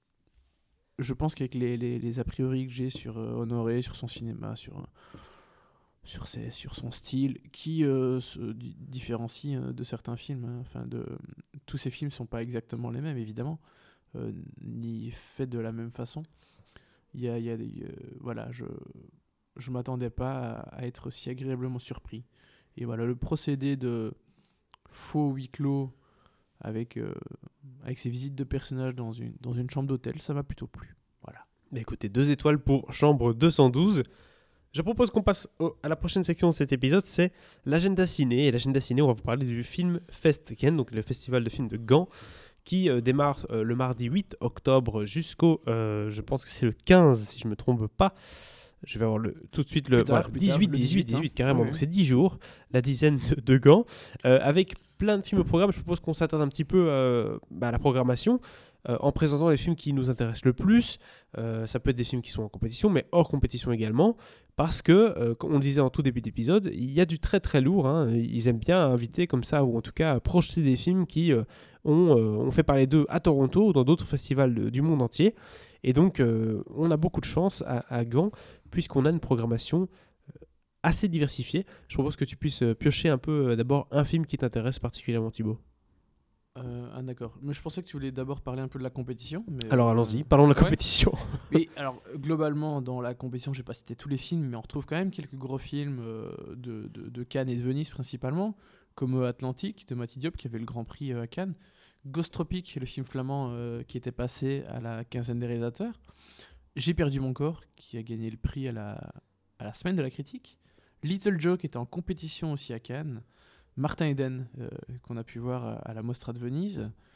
je pense qu'avec les, les, les a priori que j'ai sur euh, Honoré, sur son cinéma, sur... Euh, Sur, ses, sur son style, qui euh, se di- différencie euh, de certains films. Hein. Enfin, de, tous ces films ne sont pas exactement les mêmes, évidemment, euh, ni faits de la même façon. Il y a, il y a des, euh, voilà, je ne m'attendais pas à, à être si agréablement surpris. Et voilà, le procédé de faux huis clos avec, euh, avec ces visites de personnages dans une, dans une chambre d'hôtel, ça m'a plutôt plu. Voilà. Mais écoutez, deux étoiles pour chambre deux cent douze. Je propose qu'on passe au, à la prochaine section de cet épisode, c'est l'agenda ciné. Et l'agenda ciné, on va vous parler du film Festken, donc le festival de films de Gand, qui euh, démarre euh, le mardi huit octobre jusqu'au, euh, je pense que c'est le quinze, si je ne me trompe pas. Je vais avoir le, tout de suite le tard, voilà, dix-huit, tard, le dix-huit, dix-huit, dix-huit hein. carrément. Ouais. Donc c'est dix jours, la dizaine de, de Gand, euh, avec plein de films au programme. Je propose qu'on s'attarde un petit peu euh, bah, à la programmation. Euh, en présentant les films qui nous intéressent le plus. Euh, ça peut être des films qui sont en compétition, mais hors compétition également, parce que, euh, comme on le disait en tout début d'épisode, il y a du très très lourd. Hein. Ils aiment bien inviter comme ça, ou en tout cas projeter des films qui euh, ont, euh, ont fait parler d'eux à Toronto ou dans d'autres festivals de, du monde entier. Et donc, euh, on a beaucoup de chance à, à Gand, puisqu'on a une programmation assez diversifiée. Je propose que tu puisses piocher un peu euh, d'abord un film qui t'intéresse particulièrement, Thibaut. Euh, ah d'accord, mais je pensais que tu voulais d'abord parler un peu de la compétition. Mais alors euh, allons-y, parlons de la ouais. compétition. Oui, alors globalement dans la compétition, je vais pas citer tous les films, mais on retrouve quand même quelques gros films euh, de, de, de Cannes et de Venise principalement, comme euh, Atlantique de Mati Diop qui avait le Grand Prix euh, à Cannes, Ghost Tropic, le film flamand euh, qui était passé à la quinzaine des réalisateurs, J'ai perdu mon corps qui a gagné le prix à la, à la semaine de la critique, Little Joe qui était en compétition aussi à Cannes, Martin Eden, euh, qu'on a pu voir à la Mostra de Venise,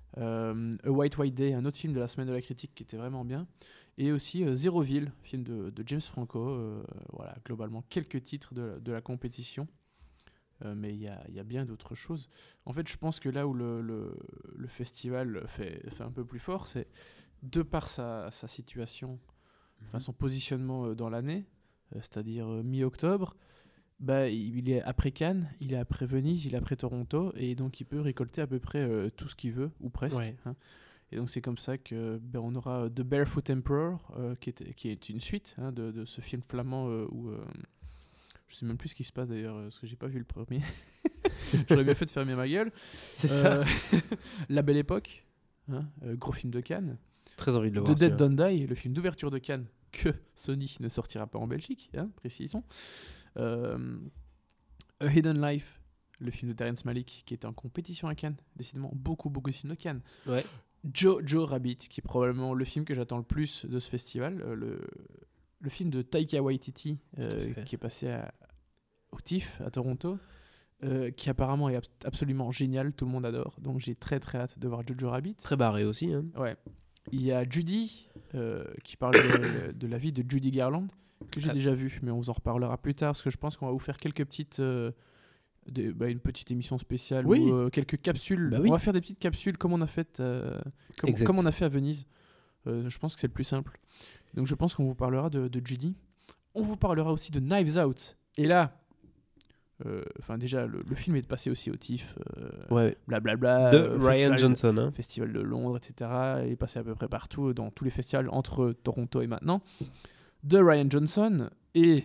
Euh, A White White Day, un autre film de la semaine de la critique qui était vraiment bien. Et aussi euh, Zéroville, film de, de James Franco. Euh, voilà, globalement, quelques titres de la, de la compétition. Euh, mais il y a, y a bien d'autres choses. En fait, je pense que là où le, le, le festival fait, fait un peu plus fort, c'est de par sa, sa situation, enfin, son positionnement euh, dans l'année, euh, c'est-à-dire euh, mi-octobre, bah, il est après Cannes, il est après Venise, il est après Toronto, et donc il peut récolter à peu près euh, tout ce qu'il veut, ou presque. Ouais. Hein. Et donc c'est comme ça que ben, on aura The Barefoot Emperor, euh, qui, est, qui est une suite hein, de, de ce film flamand euh, où... Euh, je sais même plus ce qui se passe d'ailleurs, parce que j'ai pas vu le premier. J'aurais bien fait de fermer ma gueule. C'est Euh, ça. La Belle Époque, hein, euh, gros film de Cannes. Très envie de le The voir. Dead celui-là. Don't Die, le film d'ouverture de Cannes, que Sony ne sortira pas en Belgique, hein, précisons. Euh, A Hidden Life, le film de Terrence Malick, qui était en compétition à Cannes. Décidément, beaucoup, beaucoup de films de Cannes. Ouais. Jojo Rabbit, qui est probablement le film que j'attends le plus de ce festival. Euh, le, le film de Taika Waititi, euh, qui est passé à, au T I F à Toronto, euh, qui apparemment est ab- absolument génial, tout le monde adore. Donc j'ai très très hâte de voir Jojo Rabbit. Très barré aussi. Hein. Ouais. Il y a Judy, euh, qui parle de, de la vie de Judy Garland, que j'ai Ah. déjà vu, mais on vous en reparlera plus tard, parce que je pense qu'on va vous faire quelques petites... euh, des- bah, une petite émission spéciale Oui. ou euh, quelques capsules. Bah oui. On va faire des petites capsules comme on a fait, euh, comme, Exact. comme on a fait à Venise. Euh, je pense que c'est le plus simple. Donc je pense qu'on vous parlera de, de Judy. On vous parlera aussi de Knives Out. Et là, euh, enfin déjà le, le film est passé aussi au T I F, euh, Ouais. blablabla. De euh, Ryan festival- Johnson. Hein. Festival de Londres, et cetera. Il est passé à peu près partout, dans tous les festivals, entre Toronto et maintenant. De Ryan Johnson. Et...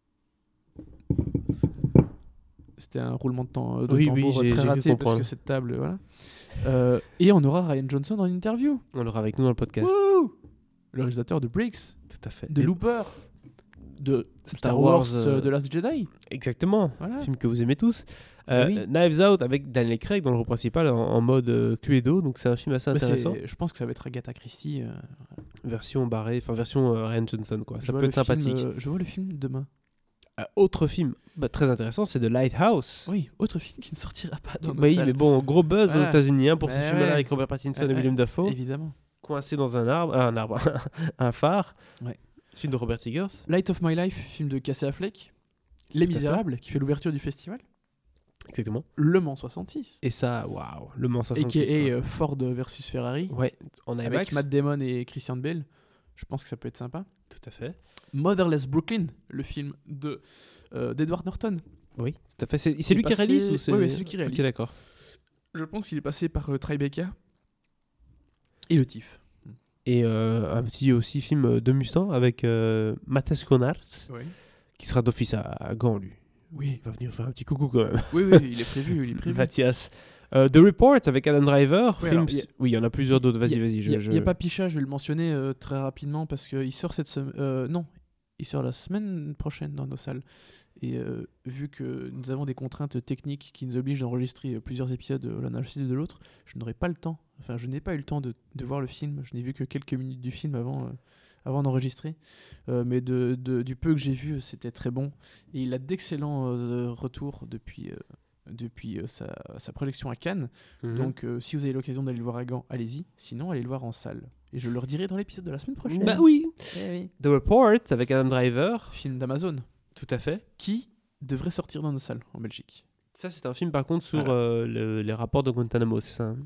C'était un roulement de, temps, de Oui, oui, tambour j'ai- très j'ai cru raté parce comprendre. que cette table, voilà. Euh, et on aura Ryan Johnson en interview. On l'aura avec nous dans le podcast. Wouh le réalisateur de Bricks, Tout à fait. de Et- Looper, de Star Star Wars, Wars, euh, euh, The Last Jedi. Exactement. Voilà. Film que vous aimez tous. Euh, Oui. Knives Out avec Daniel Craig dans le rôle principal en, en mode euh, Cluedo. Donc c'est un film assez Bah, c'est- intéressant. je pense que ça va être Agatha Christie. euh, Version barrée, enfin version euh, Ryan Johnson quoi. je Ça vois peut le être sympathique. film, euh, je vois le film demain. Euh, autre film bah, très intéressant, c'est The Lighthouse. Oui, autre film qui ne sortira pas dans nos Oui, salles. mais bon, gros buzz aux Voilà. États-Unis hein, pour ce Mais film-là ouais. avec Robert Pattinson Ouais, et William ouais. Dafoe, Évidemment. coincé dans un arbre, euh, un arbre, un phare. Ouais. Film de Robert Eggers. Light of My Life, film de Casey Affleck. Les Tout à fait. Misérables, qui fait l'ouverture du festival. Exactement. Le Mans soixante-six. Et ça, waouh, le Mans Et soixante-six. qui est quoi. euh, Ford versus Ferrari. Ouais, en Avec IMAX. Matt Damon et Christian Bale. Je pense que ça peut être sympa. Tout à fait. Motherless Brooklyn, le film de euh, d'Edward Norton. Oui, tout à fait. C'est, c'est Qui lui est qui passé- réalise ou c'est Oui, oui, c'est lui qui réalise. Ok, d'accord. Je pense qu'il est passé par euh, Tribeca et le T I F. Et euh, un petit aussi film de Mustang avec euh, Mathias Connard, Oui. qui sera d'office à, à Gand, lui. Oui. Il va venir faire un petit coucou quand même. oui, oui, il est prévu, il est prévu. Mathias. Euh, The Report avec Adam Driver. Oui, film... alors, y a- Oui, il y en a plusieurs d'autres. Vas-y, Il y a- vas-y. Il Je, n'y a, je- il y a pas Picha, je vais le mentionner euh, très rapidement parce qu'il sort cette semaine. Euh, non, il sort la semaine prochaine dans nos salles. Et euh, vu que nous avons des contraintes techniques qui nous obligent d'enregistrer euh, plusieurs épisodes euh, l'un à la suite de l'autre, je n'aurai pas le temps. Enfin, je n'ai pas eu le temps de, de voir le film. Je n'ai vu que quelques minutes du film avant, euh, avant d'enregistrer. Euh, mais de, de- du peu que j'ai vu, euh, c'était très bon. Et il a d'excellents euh, retours depuis, euh, depuis euh, sa, sa projection à Cannes. Mhm. Donc, euh, si vous avez l'occasion d'aller le voir à Gand, allez-y. Sinon, allez le voir en salle. Et je le redirai dans l'épisode de la semaine prochaine. Bah oui. Eh oui. The Report avec Adam Driver. Film d'Amazon Tout à fait. qui devrait sortir dans nos salles en Belgique. Ça, c'est un film par contre sur Voilà. euh, le- les rapports de Guantanamo, c'est ça hein.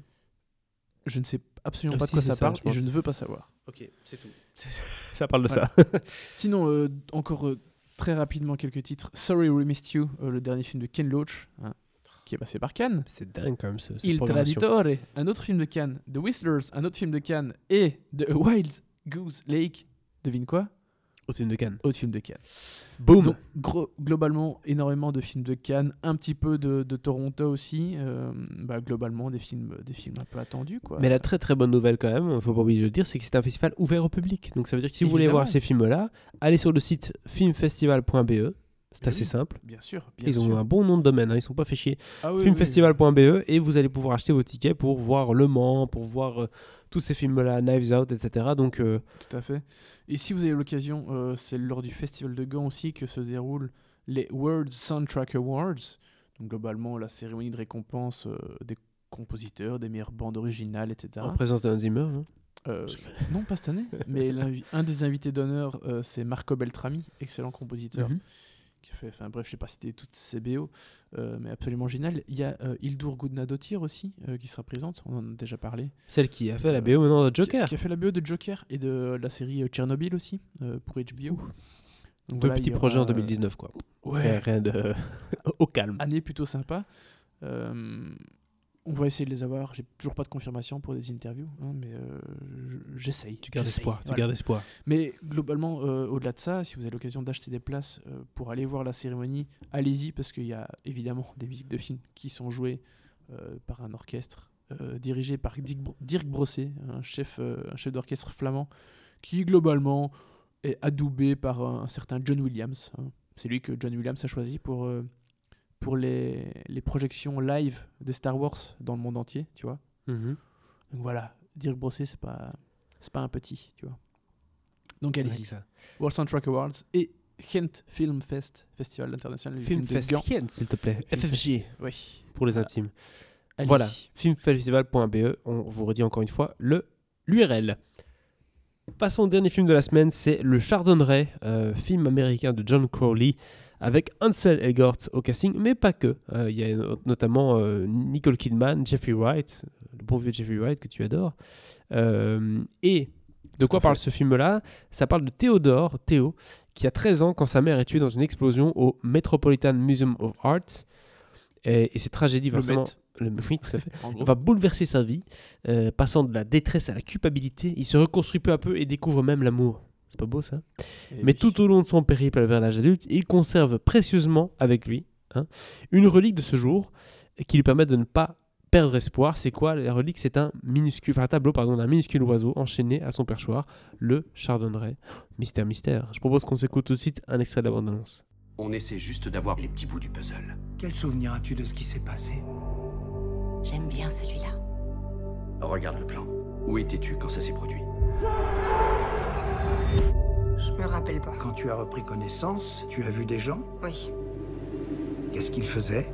Je ne sais absolument Ah, pas de si, quoi c'est ça ça, parle je et je pense. ne veux pas savoir. Ok, c'est tout. Ça parle de Voilà. ça. Sinon, euh, encore euh, très rapidement quelques titres. Sorry We Missed You, euh, le dernier film de Ken Loach, hein, qui est passé par Cannes. C'est dingue quand même ce, cette Il programmation. Traditore, un autre film de Cannes. The Whistlers, un autre film de Cannes. Et The Wild Goose Lake, devine quoi? Au film de Cannes. Autre film de Cannes. Boum. Donc, gros, globalement, énormément de films de Cannes, un petit peu de, de Toronto aussi. euh, bah, globalement, des films, des films un peu attendus, quoi. Mais la très très bonne nouvelle quand même, faut pas oublier de le dire, c'est que c'est un festival ouvert au public. Donc ça veut dire que si vous voulez Évidemment. voir ces films-là, allez sur le site filmfestival point b e. C'est Oui, assez simple. Bien sûr, bien Ils sûr. ont un bon nom de domaine, hein, ils sont pas fait chier. Ah oui, oui, filmfestival point b e et vous allez pouvoir acheter vos tickets pour voir Le Mans, pour voir euh, tous ces films-là, Knives Out, et cetera. Donc euh, Tout à fait. Et si vous avez l'occasion, euh, c'est lors du Festival de Gand aussi que se déroulent les World Soundtrack Awards. Donc globalement, la cérémonie de récompense euh, des compositeurs, des meilleures bandes originales, et cetera. En présence de Hans Zimmer, non Euh, non, pas cette année. Mais un des invités d'honneur, euh, c'est Marco Beltrami, excellent compositeur. Mm-hmm. Qui a fait, enfin bref, je ne sais pas citer toutes ses B O, euh, mais absolument génial. Il y a euh, Hildur Gudnadottir aussi, euh, qui sera présente, on en a déjà parlé. Celle qui a fait la B O maintenant de Joker. Qui, qui a fait la B O de Joker et de la série Tchernobyl aussi, euh, pour H B O. Donc Deux voilà, petits il y projets aura, en deux mille dix-neuf, quoi. Ouais. Rien de... au calme. Année plutôt sympa. Euh, on va essayer de les avoir. J'ai toujours pas de confirmation pour des interviews, hein, mais euh, j'essaye. Tu gardes j'essaye, espoir, tu voilà. gardes espoir. Mais globalement, euh, au-delà de ça, si vous avez l'occasion d'acheter des places euh, pour aller voir la cérémonie, allez-y, parce qu'il y a évidemment des musiques de films qui sont jouées euh, par un orchestre euh, dirigé par Dirk, Dirk Brosset, un chef, euh, un chef d'orchestre flamand, qui globalement est adoubé par un, un certain John Williams. Hein. C'est lui que John Williams a choisi pour, euh, pour les, les projections live des Star Wars dans le monde entier, tu vois. Mm-hmm. Donc voilà, Dirk Brosset, c'est pas, c'est pas un petit, tu vois. Donc allez-y. Ça. World Soundtrack Awards et Ghent Film Fest, Festival international du film, Film de Gand. Fest, s'il te plaît. Film F F G, Oui. pour les Voilà. intimes. Allez-y. Voilà, filmfestival point b e. On vous redit encore une fois le l'U R L. Passons au dernier film de la semaine, c'est Le Chardonneret, euh, film américain de John Crowley, avec Ansel Elgort au casting, mais pas que. Euh, Il y a notamment euh, Nicole Kidman, Jeffrey Wright, le bon vieux Jeffrey Wright que tu adores. Euh, et de quoi parle ce film-là ? Ça parle de Théodore, Théo, qui a treize ans quand sa mère est tuée dans une explosion au Metropolitan Museum of Art. Et, et cette tragédie va Le forcément... Met. Le, oui, tout à fait. En gros. va bouleverser sa vie, euh, passant de la détresse à la culpabilité. Il se reconstruit peu à peu et découvre même l'amour. C'est pas beau ça ? Et Mais oui. tout au long de son périple vers l'âge adulte, il conserve précieusement avec lui hein, une relique de ce jour qui lui permet de ne pas perdre espoir. C'est quoi la relique ? C'est un minuscule, enfin un tableau pardon, d'un minuscule oiseau enchaîné à son perchoir, le chardonneret. Mystère, mystère. Je propose qu'on s'écoute tout de suite un extrait de la bande-annonce. On essaie juste d'avoir les petits bouts du puzzle. Quel souvenir as-tu de ce qui s'est passé? J'aime bien celui-là. Regarde le plan. Où étais-tu quand ça s'est produit? Je me rappelle pas. Quand tu as repris connaissance, tu as vu des gens? Oui. Qu'est-ce qu'ils faisaient?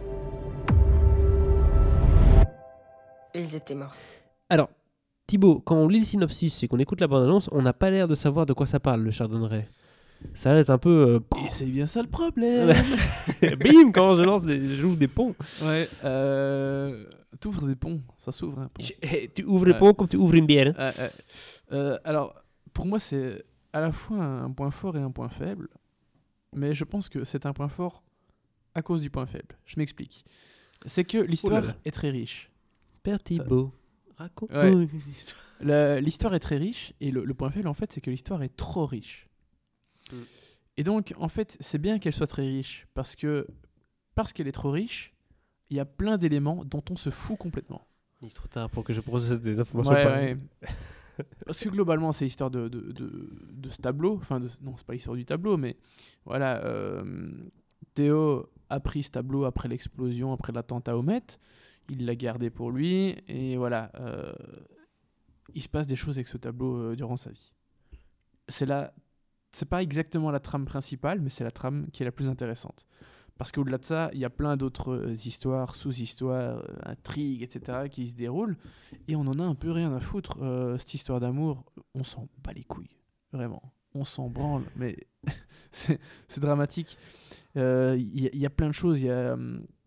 Ils étaient morts. Alors, Thibaut, quand on lit le synopsis et qu'on écoute la bande-annonce, on n'a pas l'air de savoir de quoi ça parle, le chardonneret. Ça a l'air un peu... Euh... Et c'est bien ça le problème. Bim, quand je lance des... j'ouvre des ponts. Ouais. Euh... T'ouvres des ponts, ça s'ouvre un pont. Je... Hey, tu ouvres les Ouais. ponts comme tu ouvres une bière. Euh, euh, euh, alors, pour moi, c'est à la fois un point fort et un point faible. Mais je pense que c'est un point fort à cause du point faible. Je m'explique. C'est que l'histoire Ouh là là. est très riche. Père Thibaut, raconte-nous Ouais. une histoire. La- L'histoire est très riche et le, le point faible, en fait, c'est que l'histoire est trop riche. Mm. Et donc, en fait, c'est bien qu'elle soit très riche parce que parce qu'elle est trop riche, il y a plein d'éléments dont on se fout complètement. Il est trop tard pour que je processe des informations. Ouais, pas- ouais. Parce que globalement, c'est l'histoire de, de, de, de ce tableau. Enfin, de, non, c'est pas l'histoire du tableau, mais voilà. euh, Théo a pris ce tableau après l'explosion, après l'attentat au Met. Il l'a gardé pour lui. Et voilà. euh, il se passe des choses avec ce tableau euh, durant sa vie. C'est la... c'est pas exactement la trame principale, mais c'est la trame qui est la plus intéressante. Parce qu'au-delà de ça, il y a plein d'autres euh, histoires, sous-histoires, euh, intrigues, et cetera qui se déroulent. Et on en a un peu rien à foutre. Euh, cette histoire d'amour, on s'en bat les couilles. Vraiment. On s'en branle. Mais c'est, c'est dramatique. Euh, Il y, a- il y a plein de choses. Il y a,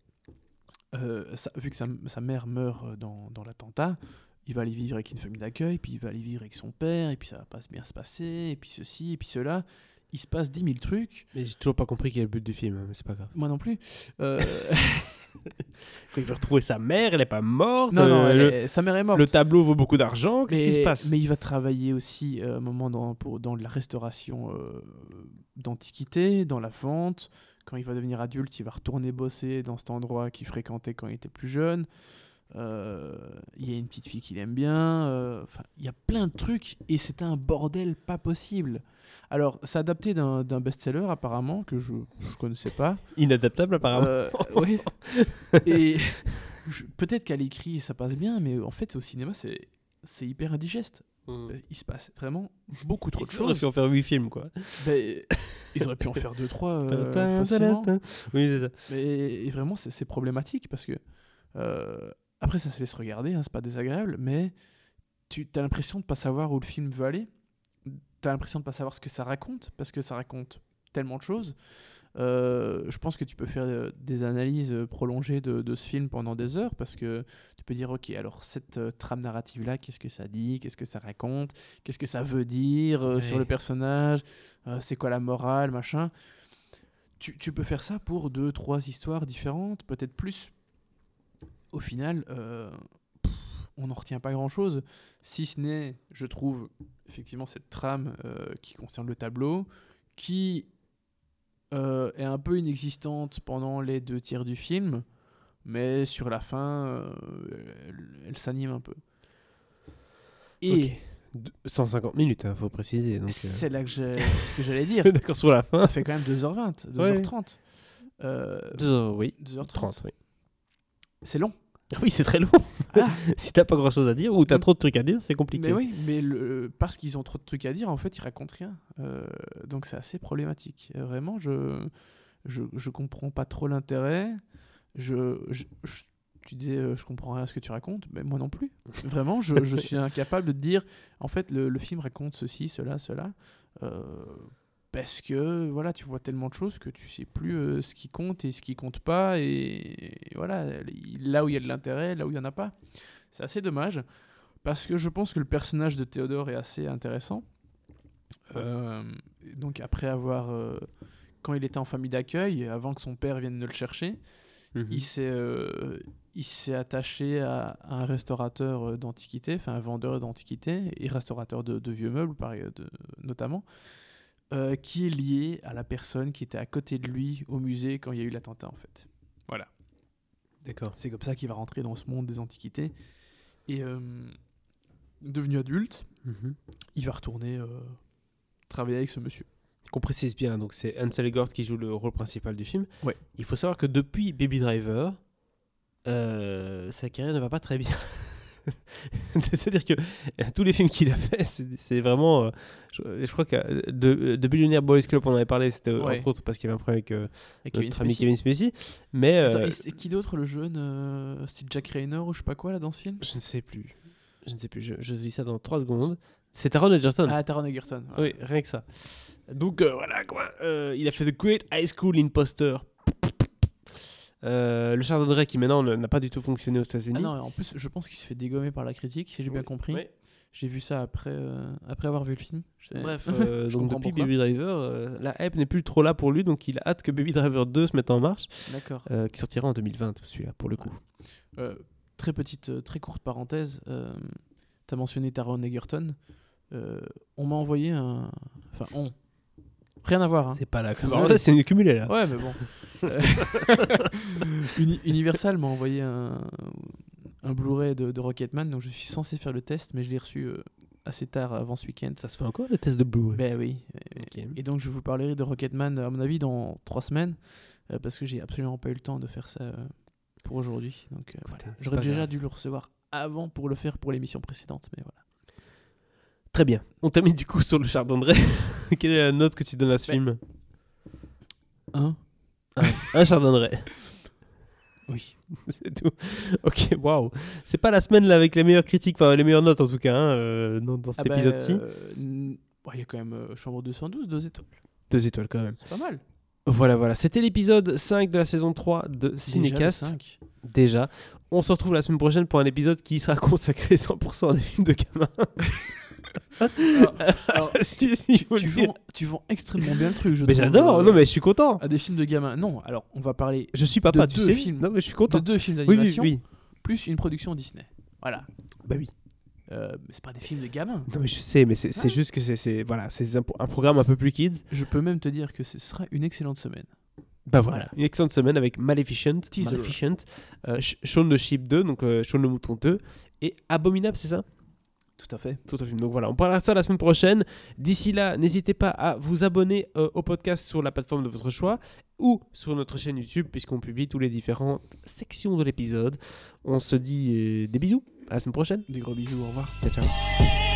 euh, ça- vu que sa, sa mère meurt dans, dans l'attentat, il va aller vivre avec une famille d'accueil, puis il va aller vivre avec son père, et puis ça va pas bien se passer, et puis ceci, et puis cela. Il se passe dix mille trucs. Mais j'ai toujours pas compris quel est le but du film, hein, mais c'est pas grave. Moi non plus. Euh, Quand il veut retrouver sa mère, elle est pas morte. non, non, euh, elle le, est- sa mère est morte. le tableau vaut beaucoup d'argent. Qu'est-ce mais, qui se passe? mais il va travailler aussi euh, un moment dans, pour, dans la restauration euh, d'antiquités, dans la vente. Quand il va devenir adulte, il va retourner bosser dans cet endroit qu'il fréquentait quand il était plus jeune. Euh, Il y a une petite fille qu'il aime bien. euh, 'fin, il y a plein de trucs et c'est un bordel pas possible. Alors, c'est adapté d'un d'un best-seller apparemment que je ne connaissais pas. Inadaptable apparemment. Euh, ouais. Et je- peut-être qu'à l'écrit ça passe bien, mais en fait au cinéma c'est c'est hyper indigeste. Mm. Il se passe vraiment beaucoup trop de Ils auraient choses. pu en faire huit films, quoi. Ben, ils auraient pu en faire deux trois euh, Ta-ta, facilement. ta-ta. Oui, c'est ça. Mais et vraiment c'est c'est problématique parce que euh, après, ça se laisse regarder, hein, c'est pas désagréable, mais tu as l'impression de pas savoir où le film veut aller. Tu as l'impression de pas savoir ce que ça raconte, parce que ça raconte tellement de choses. Euh, je pense que tu peux faire euh, des analyses euh, prolongées de, de ce film pendant des heures, parce que tu peux dire, ok, alors cette euh, trame narrative-là, qu'est-ce que ça dit, qu'est-ce que ça raconte, qu'est-ce que ça veut dire euh, Ouais. sur le personnage, euh, c'est quoi la morale, machin. Tu, tu peux faire ça pour deux, trois histoires différentes, peut-être plus. Au final, euh, pff, on n'en retient pas grand-chose, si ce n'est, je trouve, effectivement, cette trame euh, qui concerne le tableau, qui euh, est un peu inexistante pendant les deux tiers du film, mais sur la fin, euh, elle, elle s'anime un peu. Et Ok. De- cent cinquante minutes, il faut préciser. Donc, euh, c'est là que j'ai, c'est ce que j'allais dire. D'accord, sur la fin. Ça fait quand même deux heures vingt, deux heures trente. Euh, deux heures, oui. deux heures trente. trente, oui. C'est long. Oui, c'est très long. Ah. Si t'as pas grand chose à dire ou t'as Mais- trop de trucs à dire, c'est compliqué. Mais oui, mais le, parce qu'ils ont trop de trucs à dire, en fait, ils racontent rien. Euh, donc c'est assez problématique. Euh, Vraiment, je, je je comprends pas trop l'intérêt. Je, je, je- tu disais, euh, je comprends rien à ce que tu racontes, mais moi non plus. Vraiment, je, je suis incapable de te dire, en fait, le, le film raconte ceci, cela, cela. Euh, parce que voilà, tu vois tellement de choses que tu sais plus euh, ce qui compte et ce qui compte pas, et, et voilà, là où il y a de l'intérêt, là où il y en a pas. C'est assez dommage, parce que je pense que le personnage de Théodore est assez intéressant. Euh, donc après avoir, euh, quand il était en famille d'accueil, avant que son père vienne le chercher, Mhm. il s'est euh, il s'est attaché à, à un restaurateur euh, d'antiquités, enfin un vendeur d'antiquités et restaurateur de, de vieux meubles, pareil, de, notamment, euh, qui est lié à la personne qui était à côté de lui au musée quand il y a eu l'attentat, en fait. Voilà. D'accord. C'est comme ça qu'il va rentrer dans ce monde des antiquités. Et euh, devenu adulte, Mhm. il va retourner euh, travailler avec ce monsieur. Qu'on précise bien, donc c'est Ansel Elgort qui joue le rôle principal du film. Ouais. Il faut savoir que depuis Baby Driver, euh, sa carrière ne va pas très bien. C'est-à-dire que euh, tous les films qu'il a fait, c'est, c'est vraiment. euh, je, je crois que euh, de, de Billionaire Boys Club, on en avait parlé, c'était euh, Ouais. entre autres parce qu'il y avait un problème avec euh, Avec notre Kevin ami Spacey. Kevin Spacey. Mais euh, Attends, et c'était qui d'autre, le jeune euh, C'est Jack Rayner ou je sais pas quoi là dans ce film? je ne sais plus. Je ne sais plus. Je, je dis ça dans trois secondes. C'est Taron Egerton. Ah, Taron Egerton. voilà. Oui, rien que ça. Donc euh, voilà quoi. Euh, il a fait The Great High School Imposter. Euh, le Chardonnay qui maintenant n'a pas du tout fonctionné aux États-Unis. Ah non, en plus, je pense qu'il se fait dégommer par la critique, si j'ai bien Oui, compris. oui. J'ai vu ça après, euh, après avoir vu le film. J'ai- Bref, euh, Je donc comprends depuis pourquoi. Baby Driver, euh, la hype n'est plus trop là pour lui, donc il a hâte que Baby Driver deux se mette en marche, D'accord. euh, qui sortira en deux mille vingt, celui-là, pour le coup. Euh, très petite, euh, très courte parenthèse. Euh, T'as mentionné Taron Egerton. Euh, on m'a envoyé un. Enfin, on. Rien à voir. Hein. C'est pas la Désolé. là, c'est une cumulée là. Ouais, mais bon. Euh, Uni- Universal m'a envoyé un, un Blu-ray de, de Rocketman, donc je suis censé faire le test, mais je l'ai reçu euh, assez tard avant ce week-end. Ça se fait encore le test de Blue. Ben oui. Ok. Et donc je vous parlerai de Rocketman, à mon avis, dans trois semaines, euh, parce que j'ai absolument pas eu le temps de faire ça euh, pour aujourd'hui. Donc euh, Écoutez, voilà. c'est J'aurais pas déjà grave. dû le recevoir avant pour le faire pour l'émission précédente, mais voilà. Très bien. On termine du coup sur le Chardonnay. Quelle est la note que tu donnes à ce Ben, film? Un Un, un Chardonnay. Oui. C'est tout. Ok, waouh. C'est pas la semaine là avec les meilleures critiques, enfin les meilleures notes en tout cas, hein, euh, dans, dans cet Ah ben, épisode-ci. euh, n- ouais, il y a quand même euh, Chambre deux cent douze, deux étoiles. Deux étoiles quand même. C'est pas mal. Voilà, voilà. C'était l'épisode cinq de la saison trois de Déjà le Cinécast. cinq. Déjà. On se retrouve la semaine prochaine pour un épisode qui sera consacré cent pour cent à des films de gamins. Alors, Si, si, tu, faut le tu dire. vends, tu vends extrêmement bien le truc, je Mais trouve, j'adore, euh, non mais je suis content. à des films de gamins. Non, alors on va parler Je suis papa, de tu deux sais. films. Non mais je suis de content. deux films Oui, oui, d'animation oui. plus une production Disney. Voilà. Bah oui. Euh, mais c'est pas des films de gamins. Non mais je sais, mais c'est c'est Ah. juste que c'est c'est- voilà, c'est un, un programme un peu plus kids. Je peux même te dire que ce sera une excellente semaine. Bah voilà, Voilà. une excellente semaine avec Maleficent, Teaser. Maleficent, euh, Sh- Shaun the Sheep deux, donc euh, Shaun le Mouton deux, et Abominable, c'est ça? Tout à fait. Tout à fait. Donc voilà, on parlera de ça la semaine prochaine. D'ici là, n'hésitez pas à vous abonner euh, au podcast sur la plateforme de votre choix ou sur notre chaîne YouTube, puisqu'on publie toutes les différentes sections de l'épisode. On se dit euh, des bisous, à la semaine prochaine. Des gros bisous, au revoir. Ciao, ciao.